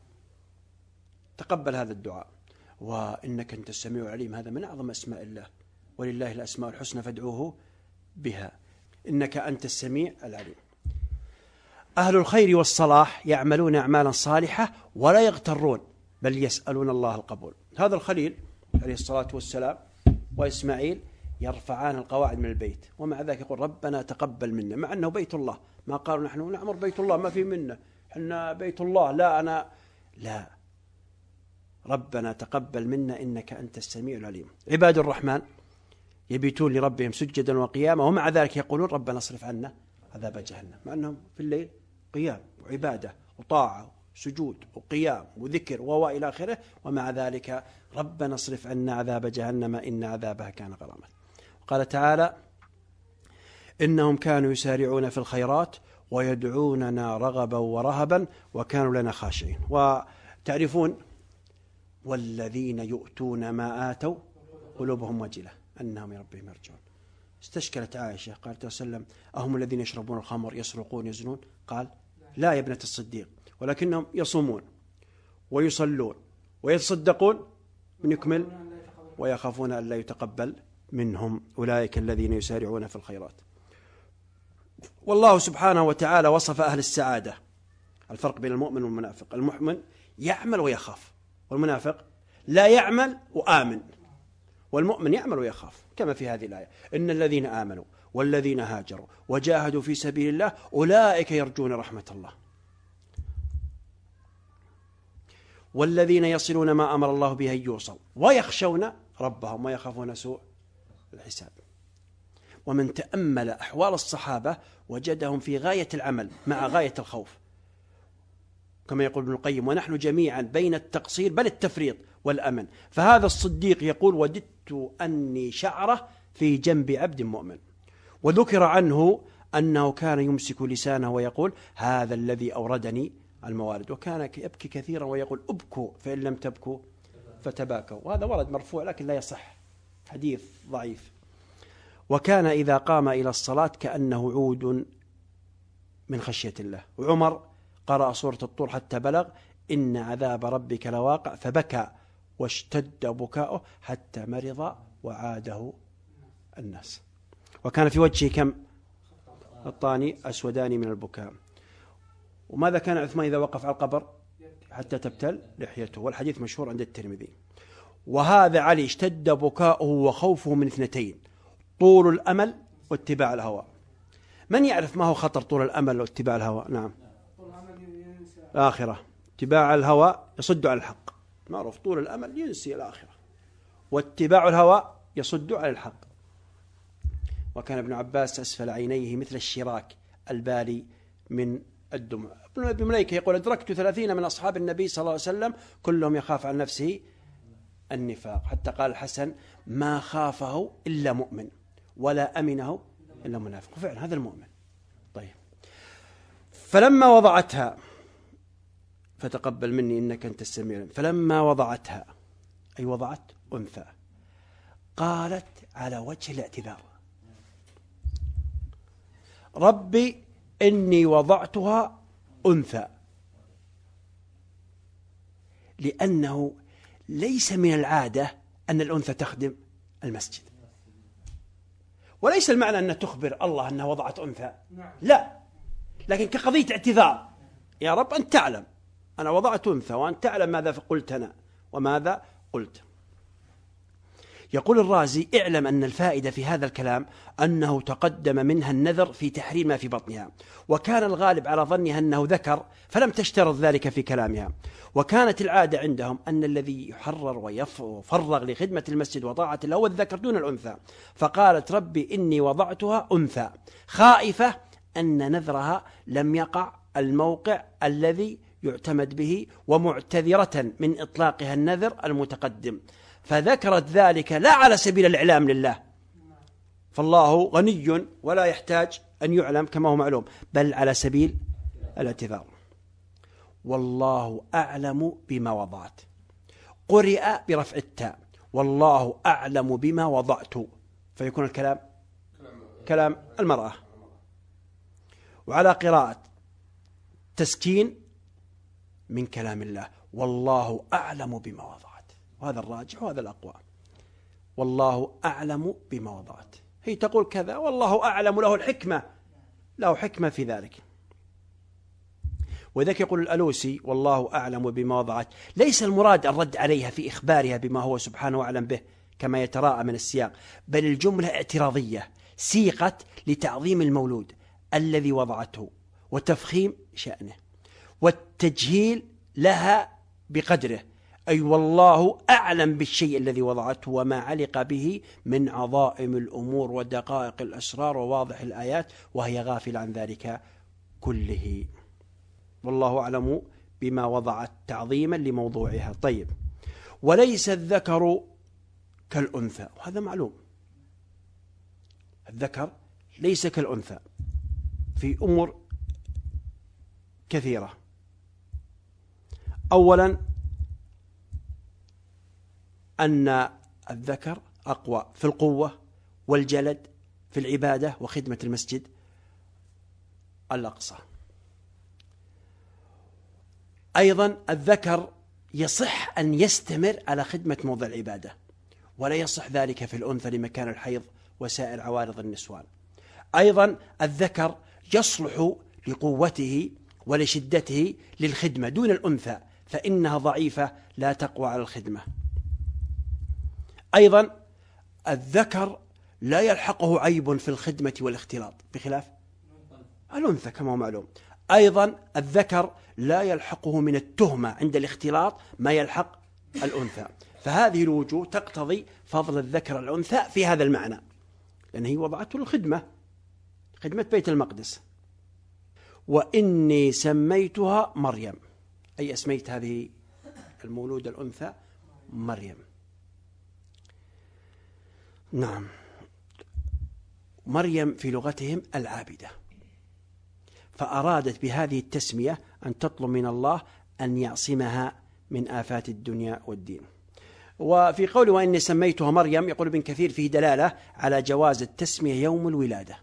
تقبل هذا الدعاء. وإنك أنت السميع العليم، هذا من أعظم أسماء الله، ولله الأسماء الحسنى فادعوه بها، إنك أنت السميع العليم. أهل الخير والصلاح يعملون أعمالا صالحة ولا يغترون، بل يسألون الله القبول. هذا الخليل عليه الصلاة والسلام وإسماعيل يرفعان القواعد من البيت، ومع ذلك يقول ربنا تقبل منا، مع أنه بيت الله. ما قالوا نحن نعمر بيت الله ما في منا، إحنا بيت الله، لا، ربنا تقبل منا إنك أنت السميع العليم. عباد الرحمن يبيتون لربهم سجدا وقياما، ومع ذلك يقولون ربنا اصرف عنا عذاب جهنم، مع أنهم في الليل قيام وعبادة وطاعة وسجود وقيام وذكر وإلى آخره، ومع ذلك ربنا اصرف عنا عذاب جهنم إن عذابها كان غراما. قال تعالى إنهم كانوا يسارعون في الخيرات ويدعوننا رغبا ورهبا وكانوا لنا خاشعين. وتعرفون والذين يؤتون ما آتوا قلوبهم وجلة أنهم ربهم يرجعون. استشكلت عائشة قالت صلى الله عليه وسلم أهم الذين يشربون الخمر يسرقون يزنون؟ قال لا يا ابنة الصديق، ولكنهم يصومون ويصلون ويتصدقون من يكمل ويخافون أن لا يتقبل منهم، أولئك الذين يسارعون في الخيرات. والله سبحانه وتعالى وصف أهل السعادة. الفرق بين المؤمن والمنافق: المؤمن يعمل ويخاف، والمنافق لا يعمل وآمن. والمؤمن يعمل ويخاف، كما في هذه الآية: إن الذين آمنوا والذين هاجروا وجاهدوا في سبيل الله أولئك يرجون رحمة الله، والذين يصلون ما أمر الله به أن يوصل ويخشون ربهم ويخافون سوء الحساب. ومن تأمل أحوال الصحابة وجدهم في غاية العمل مع غاية الخوف، كما يقول ابن القيم: ونحن جميعا بين التقصير بل التفريط والأمن. فهذا الصديق يقول: وددت أني شعرة في جنب عبد مؤمن. وذكر عنه أنه كان يمسك لسانه ويقول: هذا الذي أوردني الموارد. وكان يبكي كثيرا ويقول: أبكوا فإن لم تبكوا فتباكوا. وهذا ورد مرفوع لكن لا يصح، حديث ضعيف. وكان إذا قام إلى الصلاة كأنه عود من خشية الله. وعمر قرأ سورة الطور حتى بلغ: إن عذاب ربك لواقع، فبكى واشتد بكاؤه حتى مرض وعاده الناس. وكان في وجهه كم الطاني أسودان من البكاء. وماذا كان عثمان إذا وقف على القبر؟ حتى تبتل لحيته، والحديث مشهور عند الترمذي. وهذا علي اشتد بكاؤه وخوفه من اثنتين: طول الأمل واتباع الهوى. من يعرف ما هو خطر طول الأمل واتباع الهوى؟ نعم، الآخرة. اتباع الهوى يصد عن الحق، معروف. طول الأمل ينسي الآخرة، واتباع الهوى يصد عن الحق. وكان ابن عباس أسفل عينيه مثل الشراك البالي من الدمع. ابن مليكة يقول: أدركت 30 من أصحاب النبي صلى الله عليه وسلم كلهم يخاف عن نفسه النفاق، حتى قال الحسن: ما خافه إلا مؤمن ولا أمنه إلا منافق. وفعلا هذا المؤمن. طيب، فلما وضعتها، فتقبل مني إنك أنت السميع، فلما وضعتها أي وضعت أنثى، قالت على وجه الاعتذار: ربي إني وضعتها أنثى. لأنه ليس من العادة أن الأنثى تخدم المسجد، وليس المعنى أن تخبر الله أنها وضعت أنثى، لا، لكن كقضية اعتذار: يا رب أنت تعلم أنا وضعت أنثى، وأنت تعلم ماذا قلت أنا وماذا قلت. يقول الرازي: اعلم أن الفائدة في هذا الكلام أنه تقدم منها النذر في تحرير ما في بطنها، وكان الغالب على ظنها أنه ذكر فلم تشترط ذلك في كلامها. وكانت العادة عندهم أن الذي يحرر ويفرغ لخدمة المسجد وطاعة الله هو الذكر دون الأنثى. فقالت: ربي إني وضعتها أنثى، خائفة أن نذرها لم يقع الموقع الذي يعتمد به، ومعتذرة من إطلاقها النذر المتقدم. فذكرت ذلك لا على سبيل الإعلام لله، فالله غني ولا يحتاج أن يعلم كما هو معلوم، بل على سبيل الاعتذار. والله أعلم بما وضعت. قرئ برفع التاء: والله أعلم بما وضعت، فيكون الكلام كلام المرأة. وعلى قراءة تسكين من كلام الله: والله أعلم بما وضعت. وهذا الراجح وهذا الأقوى. والله أعلم بما وضعت، هي تقول كذا والله أعلم، له الحكمة، له حكمة في ذلك. وذلك يقول الألوسي: والله أعلم بما وضعت ليس المراد الرد عليها في إخبارها بما هو سبحانه أعلم به كما يتراءى من السياق، بل الجملة اعتراضية سيقت لتعظيم المولود الذي وضعته وتفخيم شأنه والتجهيل لها بقدره، أي والله أعلم بالشيء الذي وضعته وما علق به من عظائم الأمور ودقائق الأسرار وواضح الآيات، وهي غافل عن ذلك كله. والله أعلم بما وضعت تعظيما لموضوعها. طيب، وليس الذكر كالأنثى، وهذا معلوم، الذكر ليس كالأنثى في أمور كثيرة. أولا أن الذكر أقوى في القوة والجلد في العبادة وخدمة المسجد الأقصى. أيضا الذكر يصح أن يستمر على خدمة موضع العبادة، ولا يصح ذلك في الأنثى لمكان الحيض وسائر عوارض النسوان. أيضا الذكر يصلح لقوته ولشدته للخدمة دون الأنثى، فإنها ضعيفة لا تقوى على الخدمة. أيضا الذكر لا يلحقه عيب في الخدمة والاختلاط بخلاف الأنثى كما هو معلوم. أيضا الذكر لا يلحقه من التهمة عند الاختلاط ما يلحق الأنثى. فهذه الوجوه تقتضي فضل الذكر على الأنثى في هذا المعنى، لأنه هي وضعته للخدمة، خدمة بيت المقدس. وإني سميتها مريم، أي أسميت هذه المولودة الأنثى مريم. نعم، مريم في لغتهم العابدة، فأرادت بهذه التسمية أن تطلب من الله أن يعصمها من آفات الدنيا والدين. وفي قوله وإني سميتها مريم يقول ابن كثير فيه دلالة على جواز التسمية يوم الولادة.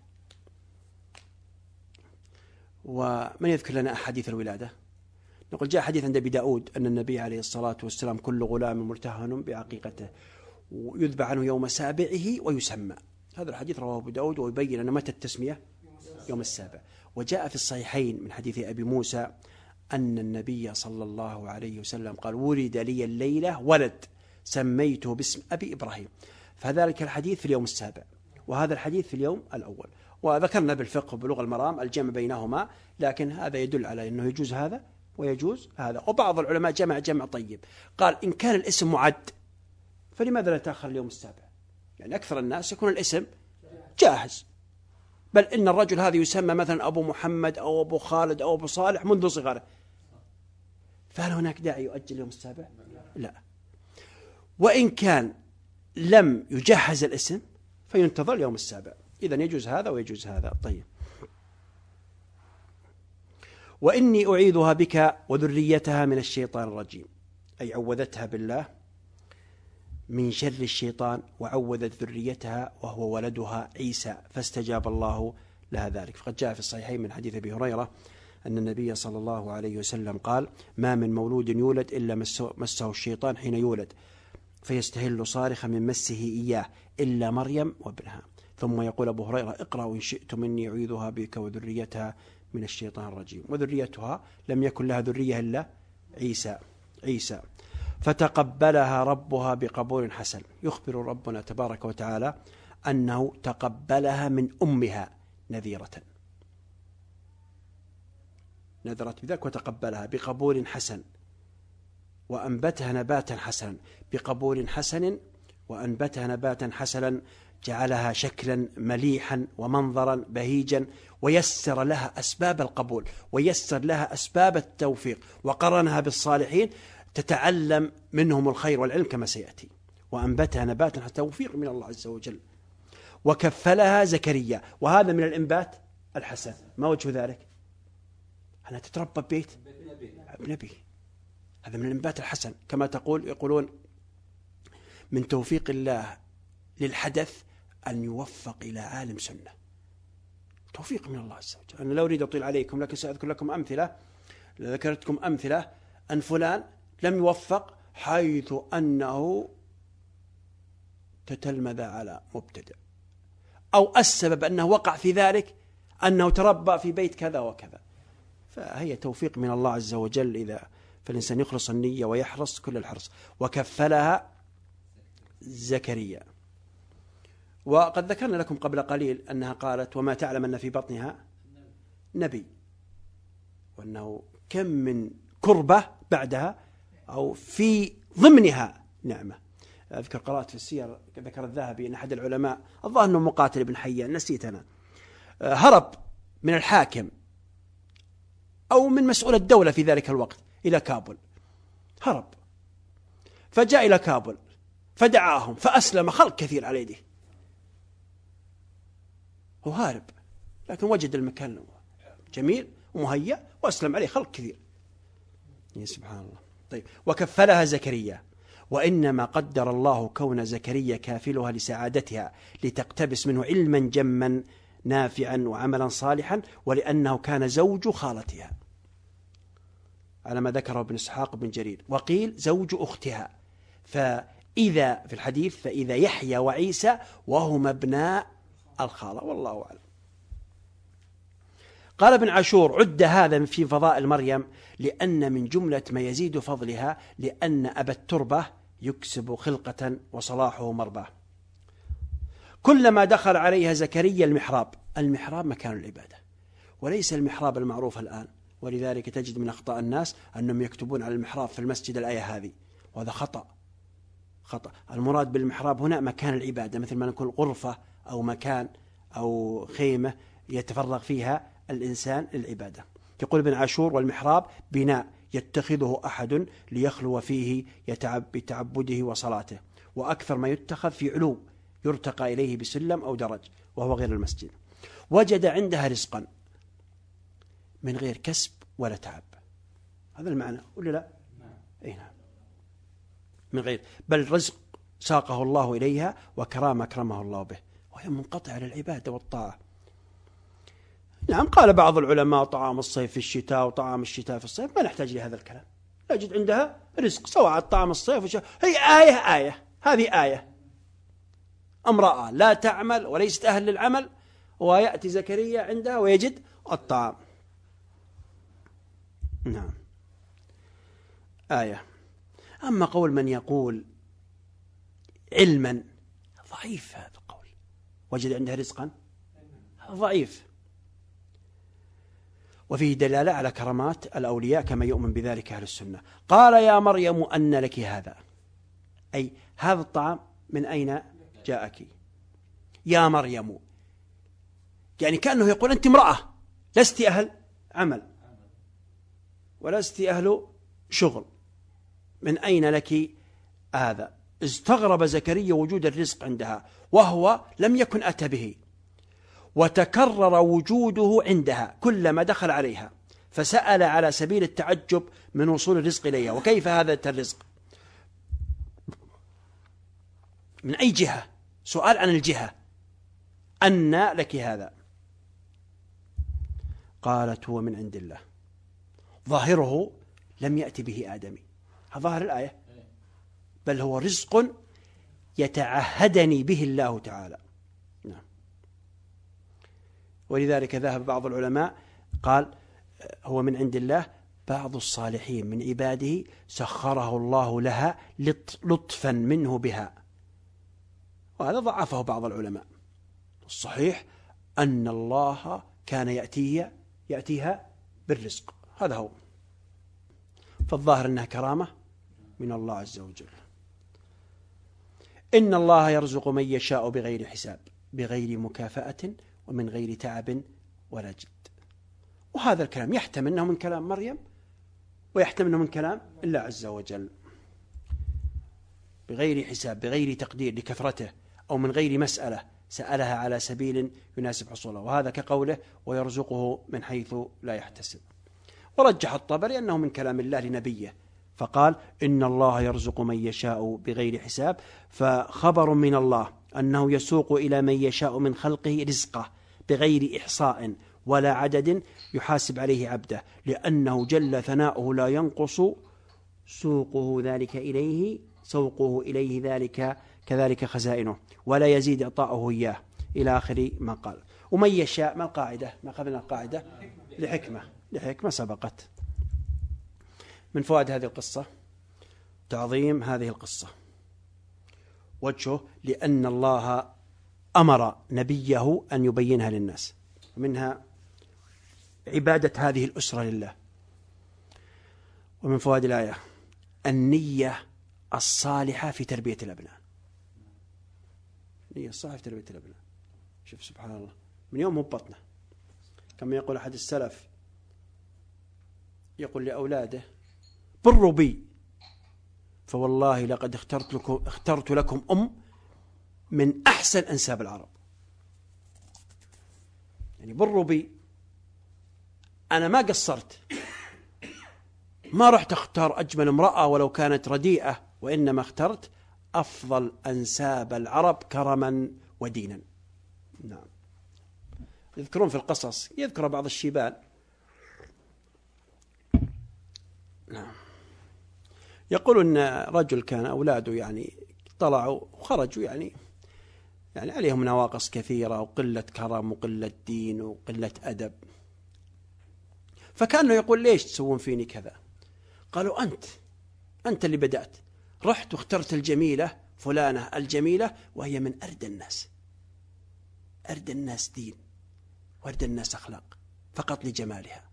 ومن يذكر لنا أحاديث الولادة؟ نقول جاء حديث عند أبي داود أن النبي عليه الصلاة والسلام كل غلام مرتهن بعقيقته ويذبح عنه يوم سابعه ويسمى. هذا الحديث رواه أبو داود ويبين أن متى التسمية يوم السابع. وجاء في الصحيحين من حديث أبي موسى أن النبي صلى الله عليه وسلم قال ولد لي الليلة ولد سميته باسم أبي إبراهيم. فذلك الحديث في اليوم السابع وهذا الحديث في اليوم الأول. وذكرنا بالفقه وبلغة المرام الجمع بينهما، لكن هذا يدل على أنه يجوز هذا ويجوز هذا. وبعض العلماء جمع طيب، قال إن كان الاسم معد فلماذا لا تأخر اليوم السابع؟ يعني أكثر الناس يكون الاسم جاهز، بل إن الرجل هذا يسمى مثلا أبو محمد أو أبو خالد أو أبو صالح منذ صغره، فهل هناك داعي يؤجل اليوم السابع؟ لا. وإن كان لم يجهز الاسم فينتظر اليوم السابع. إذن يجوز هذا ويجوز هذا. طيب. وإني أعيذها بك وذريتها من الشيطان الرجيم، أي عوذتها بالله من شر الشيطان وعوذت ذريتها وهو ولدها عيسى فاستجاب الله لها ذلك. فقد جاء في الصحيحين من حديث أبي هريرة أن النبي صلى الله عليه وسلم قال ما من مولود يولد إلا مسه الشيطان حين يولد فيستهل صارخا من مسه إياه إلا مريم وابنها. ثم يقول أبو هريرة اقرأوا إن شئتم إني أعيذها بك وذريتها من الشيطان الرجيم. وذريتها لم يكن لها ذرية إلا عيسى فتقبلها ربها بقبول حسن. يخبر ربنا تبارك وتعالى أنه تقبلها من أمها نذرت بذلك وتقبلها بقبول حسن وأنبتها نباتا حسنا بقبول حسن وأنبتها نباتا حسنا جعلها شكلا مليحا ومنظرا بهيجا ويسر لها أسباب القبول ويسر لها أسباب التوفيق وقرنها بالصالحين تتعلم منهم الخير والعلم كما سيأتي. وأنبتها نباتا توفيق من الله عز وجل. وكفلها زكريا، وهذا من الإنبات الحسن. ما وجه ذلك؟ أنا تتربى ببيت نبي، هذا من الإنبات الحسن. كما يقولون من توفيق الله للحدث أن يوفق إلى عالم سنة، توفيق من الله عز وجل. أنا لا أريد أطيل عليكم لكن سأذكر لكم أمثلة. ذكرتكم أمثلة أن فلان لم يوفق حيث أنه تتلمذ على مبتدع، أو السبب أنه وقع في ذلك أنه تربى في بيت كذا وكذا. فهي توفيق من الله عز وجل، إذا فالإنسان يخلص النية ويحرص كل الحرص. وكفلها زكريا. وقد ذكرنا لكم قبل قليل أنها قالت وما تعلم أن في بطنها نبي، وأنه كم من كربة بعدها أو في ضمنها نعمة. أذكر قرأت في السير ذكر الذهبي أن أحد العلماء الظاهر أنه مقاتل بن حيان نسيت أنا، هرب من الحاكم أو من مسؤول الدولة في ذلك الوقت إلى كابل، هرب فجاء إلى كابل فدعاهم فأسلم خلق كثير على يده. هو هارب لكن وجد المكان جميل ومهيأ وأسلم عليه خلق كثير. سبحان الله. طيب وكفلها زكريا، وإنما قدر الله كون زكريا كافلها لسعادتها لتقتبس منه علما جما نافعا وعملا صالحا، ولأنه كان زوج خالتها على ما ذكره ابن إسحاق بن جرير، وقيل زوج أختها. فإذا في الحديث فإذا يحيى وعيسى وهما ابناء الخالة، والله أعلم. قال ابن عاشور: عد هذا في فضائل مريم لأن من جملة ما يزيد فضلها لأن أبا التربة يكسب خلقة وصلاحه مرباه. كلما دخل عليها زكريا المحراب مكان العبادة، وليس المحراب المعروف الآن، ولذلك تجد من أخطاء الناس أنهم يكتبون على المحراب في المسجد الآية هذه، وهذا خطأ. المراد بالمحراب هنا مكان العبادة، مثل ما نقول غرفة أو مكان أو خيمة يتفرغ فيها الإنسان للعبادة. يقول ابن عاشور: والمحراب بناء يتخذه أحد ليخلو فيه بتعبده وصلاته، وأكثر ما يتخذ في علو يرتقى إليه بسلم أو درج، وهو غير المسجد. وجد عندها رزقا من غير كسب ولا تعب. هذا المعنى ولا لا؟ أي نعم، من غير، بل رزق ساقه الله إليها وكرام أكرمه الله به، وهي منقطعة للعبادة والطاعة. نعم، قال بعض العلماء: طعام الصيف في الشتاء وطعام الشتاء في الصيف، ما نحتاج لهذا الكلام. نجد عندها رزق سواء طعام الصيف والشتاء. هي آية هذه آية، امرأة لا تعمل وليست أهل للعمل، ويأتي زكريا عندها ويجد الطعام. نعم، آية. أما قول من يقول علما، ضعيف هذا القول. وجد عندها رزقا، ضعيف. وفيه دلالة على كرامات الأولياء كما يؤمن بذلك أهل السنة. قال: يا مريم أن لك هذا، أي هذا الطعام من أين جاءك يا مريم؟ يعني كأنه يقول: أنت امرأة لست أهل عمل ولست أهل شغل، من أين لك هذا؟ استغرب زكريا وجود الرزق عندها، وهو لم يكن أتى به، وتكرر وجوده عندها كلما دخل عليها، فسأل على سبيل التعجب من وصول الرزق إليها. وكيف هذا الرزق؟ من أي جهة؟ سؤال عن الجهة. أن لك هذا؟ قالت: هو من عند الله. ظاهره لم يأتي به آدمي، ظاهر الآية، بل هو رزق يتعهدني به الله تعالى. نعم. ولذلك ذهب بعض العلماء قال: هو من عند الله، بعض الصالحين من عباده سخره الله لها لطفا منه بها، وهذا ضعفه بعض العلماء. الصحيح أن الله كان يأتيها بالرزق، هذا هو. فالظاهر أنها كرامة من الله عز وجل. إن الله يرزق من يشاء بغير حساب، بغير مكافأة ومن غير تعب ولا جد. وهذا الكلام يحتمل أنه من كلام مريم، ويحتمل أنه من كلام الله عز وجل. بغير حساب، بغير تقدير لكثرته، أو من غير مسألة سألها على سبيل يناسب حصوله، وهذا كقوله: ويرزقه من حيث لا يحتسب. ورجح الطبري أنه من كلام الله لنبيه، فقال: إن الله يرزق من يشاء بغير حساب، فخبر من الله أنه يسوق إلى من يشاء من خلقه رزقه بغير إحصاء ولا عدد يحاسب عليه عبده، لأنه جل ثناؤه لا ينقص سوقه إليه ذلك كذلك خزائنه، ولا يزيد إعطاؤه إياه، إلى آخر ما قال. ومن يشاء، ما القاعدة؟ ما أخذنا القاعدة لحكمة سبقت. من فوائد هذه القصة تعظيم هذه القصة. وجهه لأن الله أمر نبيه أن يبينها للناس، منها عبادة هذه الأسرة لله. ومن فوائد الآية النية الصالحة في تربية الأبناء. النية الصالحة في تربية الأبناء. شوف سبحان الله، من يوم بطنه، كما يقول أحد السلف، يقول لأولاده: بروا بي، فوالله لقد اخترت لكم من أحسن أنساب العرب. يعني بروا بي، أنا ما قصرت، ما رحت أختار أجمل امرأة ولو كانت رديئة، وإنما اخترت أفضل أنساب العرب كرما ودينا. نعم. يذكرون في القصص، يذكر بعض الشيبان، نعم، يقول أن رجل كان أولاده يعني طلعوا وخرجوا يعني عليهم نواقص كثيرة وقلة كرم وقلة دين وقلة أدب، فكانه يقول ليش تسوون فيني كذا؟ قالوا أنت اللي بدأت، رحت واخترت الجميلة فلانة الجميلة وهي من أردى الناس، أردى الناس دين وأردى الناس أخلاق فقط لجمالها.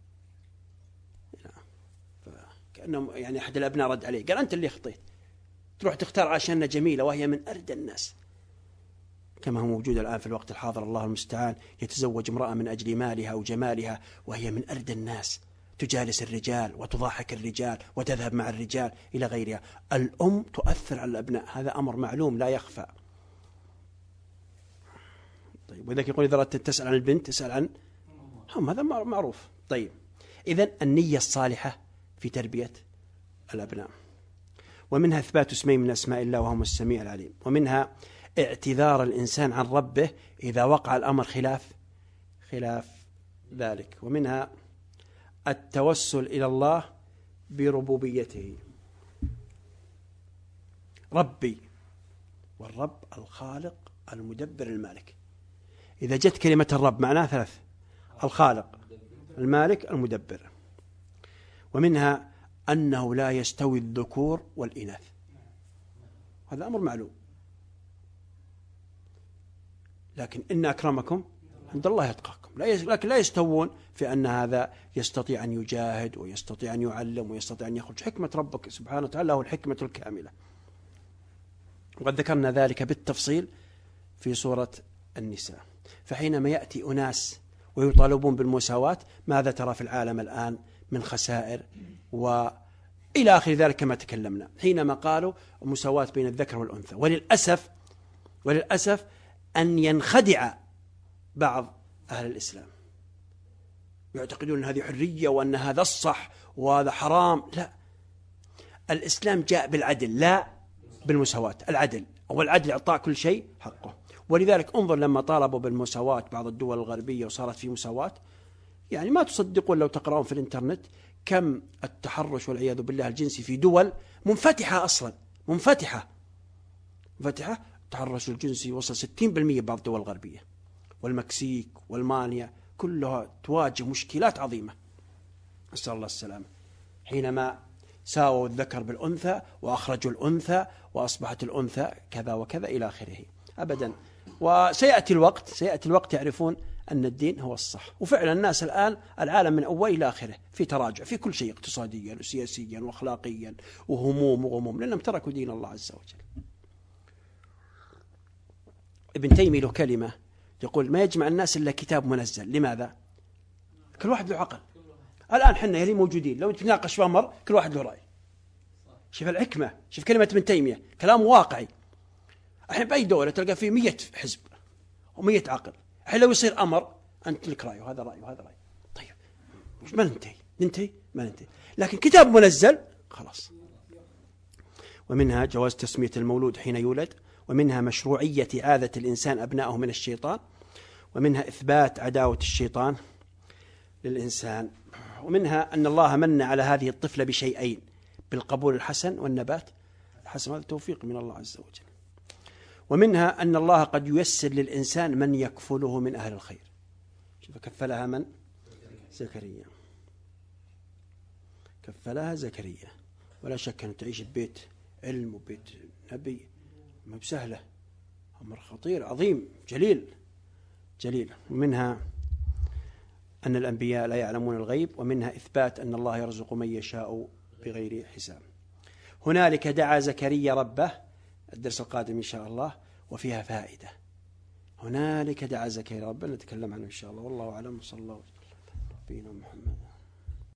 كأنه يعني أحد الأبناء رد عليه قال أنت اللي خطيت، تروح تختار عشانها جميلة وهي من أردى الناس، كما هو موجود الآن في الوقت الحاضر الله المستعان، يتزوج امرأة من أجل مالها وجمالها وهي من أردى الناس، تجالس الرجال وتضاحك الرجال وتذهب مع الرجال إلى غيرها. الأم تؤثر على الأبناء، هذا أمر معلوم لا يخفى. طيب، وذلك يقول إذا أردت تسأل عن البنت تسأل عن هم، هذا معروف. طيب، إذن النية الصالحة في تربية الأبناء. ومنها إثبات اسمين من أسماء الله وهم السميع العليم. ومنها اعتذار الإنسان عن ربه إذا وقع الأمر خلاف ذلك. ومنها التوسل إلى الله بربوبيته، ربي، والرب الخالق المدبر المالك. إذا جت كلمة الرب معناها ثلاث: الخالق، المالك، المدبر. ومنها أنه لا يستوي الذكور والإناث، هذا أمر معلوم، لكن إن أكرمكم عند الله يتقاكم، لكن لا يستوون في أن هذا يستطيع أن يجاهد ويستطيع أن يعلم ويستطيع أن يخرج. حكمة ربك سبحانه وتعالى له الحكمة الكاملة، وقد ذكرنا ذلك بالتفصيل في سورة النساء. فحينما يأتي أناس ويطالبون بالمساواة، ماذا ترى في العالم الآن من خسائر وإلى آخر ذلك كما تكلمنا، حينما قالوا مساواة بين الذكر والأنثى. وللأسف أن ينخدع بعض أهل الإسلام، يعتقدون أن هذه حرية وأن هذا الصح وهذا حرام. لا، الإسلام جاء بالعدل لا بالمساواة. العدل، والعدل إعطاء كل شيء حقه. ولذلك انظر لما طالبوا بالمساواة بعض الدول الغربية وصارت في مساواة، يعني ما تصدقون لو تقرأون في الإنترنت كم التحرش والعياذ بالله الجنسي في دول منفتحة أصلا، منفتحة. التحرش الجنسي وصل 60% بعض الدول الغربية، والمكسيك والمانيا كلها تواجه مشكلات عظيمة، نسأل الله السلامة، حينما ساووا الذكر بالأنثى وأخرجوا الأنثى وأصبحت الأنثى كذا وكذا إلى آخره. أبدا. وسيأتي الوقت يعرفون أن الدين هو الصح. وفعلا الناس الآن العالم من أول إلى آخره في تراجع في كل شيء، اقتصاديا وسياسيا وأخلاقيا وهموم لأنهم تركوا دين الله عز وجل. ابن تيمية له كلمة يقول: ما يجمع الناس إلا كتاب منزل. لماذا؟ كل واحد له عقل. الآن حنا يلي موجودين لو تناقش في أمر كل واحد له رأي. شوف الحكمة، شوف كلمة ابن تيمية، كلام واقعي. الحين بأي دولة تلقى فيه 100 حزب و100 عقل، الحين لو يصير أمر أنت لك رأي وهذا رأي وهذا رأي، طيب ما ننتهي ما ننتهي. لكن كتاب منزل خلاص. ومنها جواز تسمية المولود حين يولد، ومنها مشروعية إعاذة الإنسان أبنائه من الشيطان، ومنها إثبات عداوة الشيطان للإنسان، ومنها أن الله من على هذه الطفلة بشيئين: بالقبول الحسن والنبات الحسن، هذا توفيق من الله عز وجل. ومنها أن الله قد ييسر للإنسان من يكفله من أهل الخير. شوف كفلها من؟ زكريا، كفلها زكريا. ولا شك أن تعيش ببيت علم وبيت نبي ما بسهلة، أمر خطير عظيم جليل. ومنها أن الأنبياء لا يعلمون الغيب، ومنها إثبات أن الله يرزق من يشاء بغير حساب. هنالك دعا زكريا ربه، الدرس القادم إن شاء الله، وفيها فائدة. هنالك دعا زكريا ربه، نتكلم عنه إن شاء الله. والله أعلم، صلى الله عليه وسلم.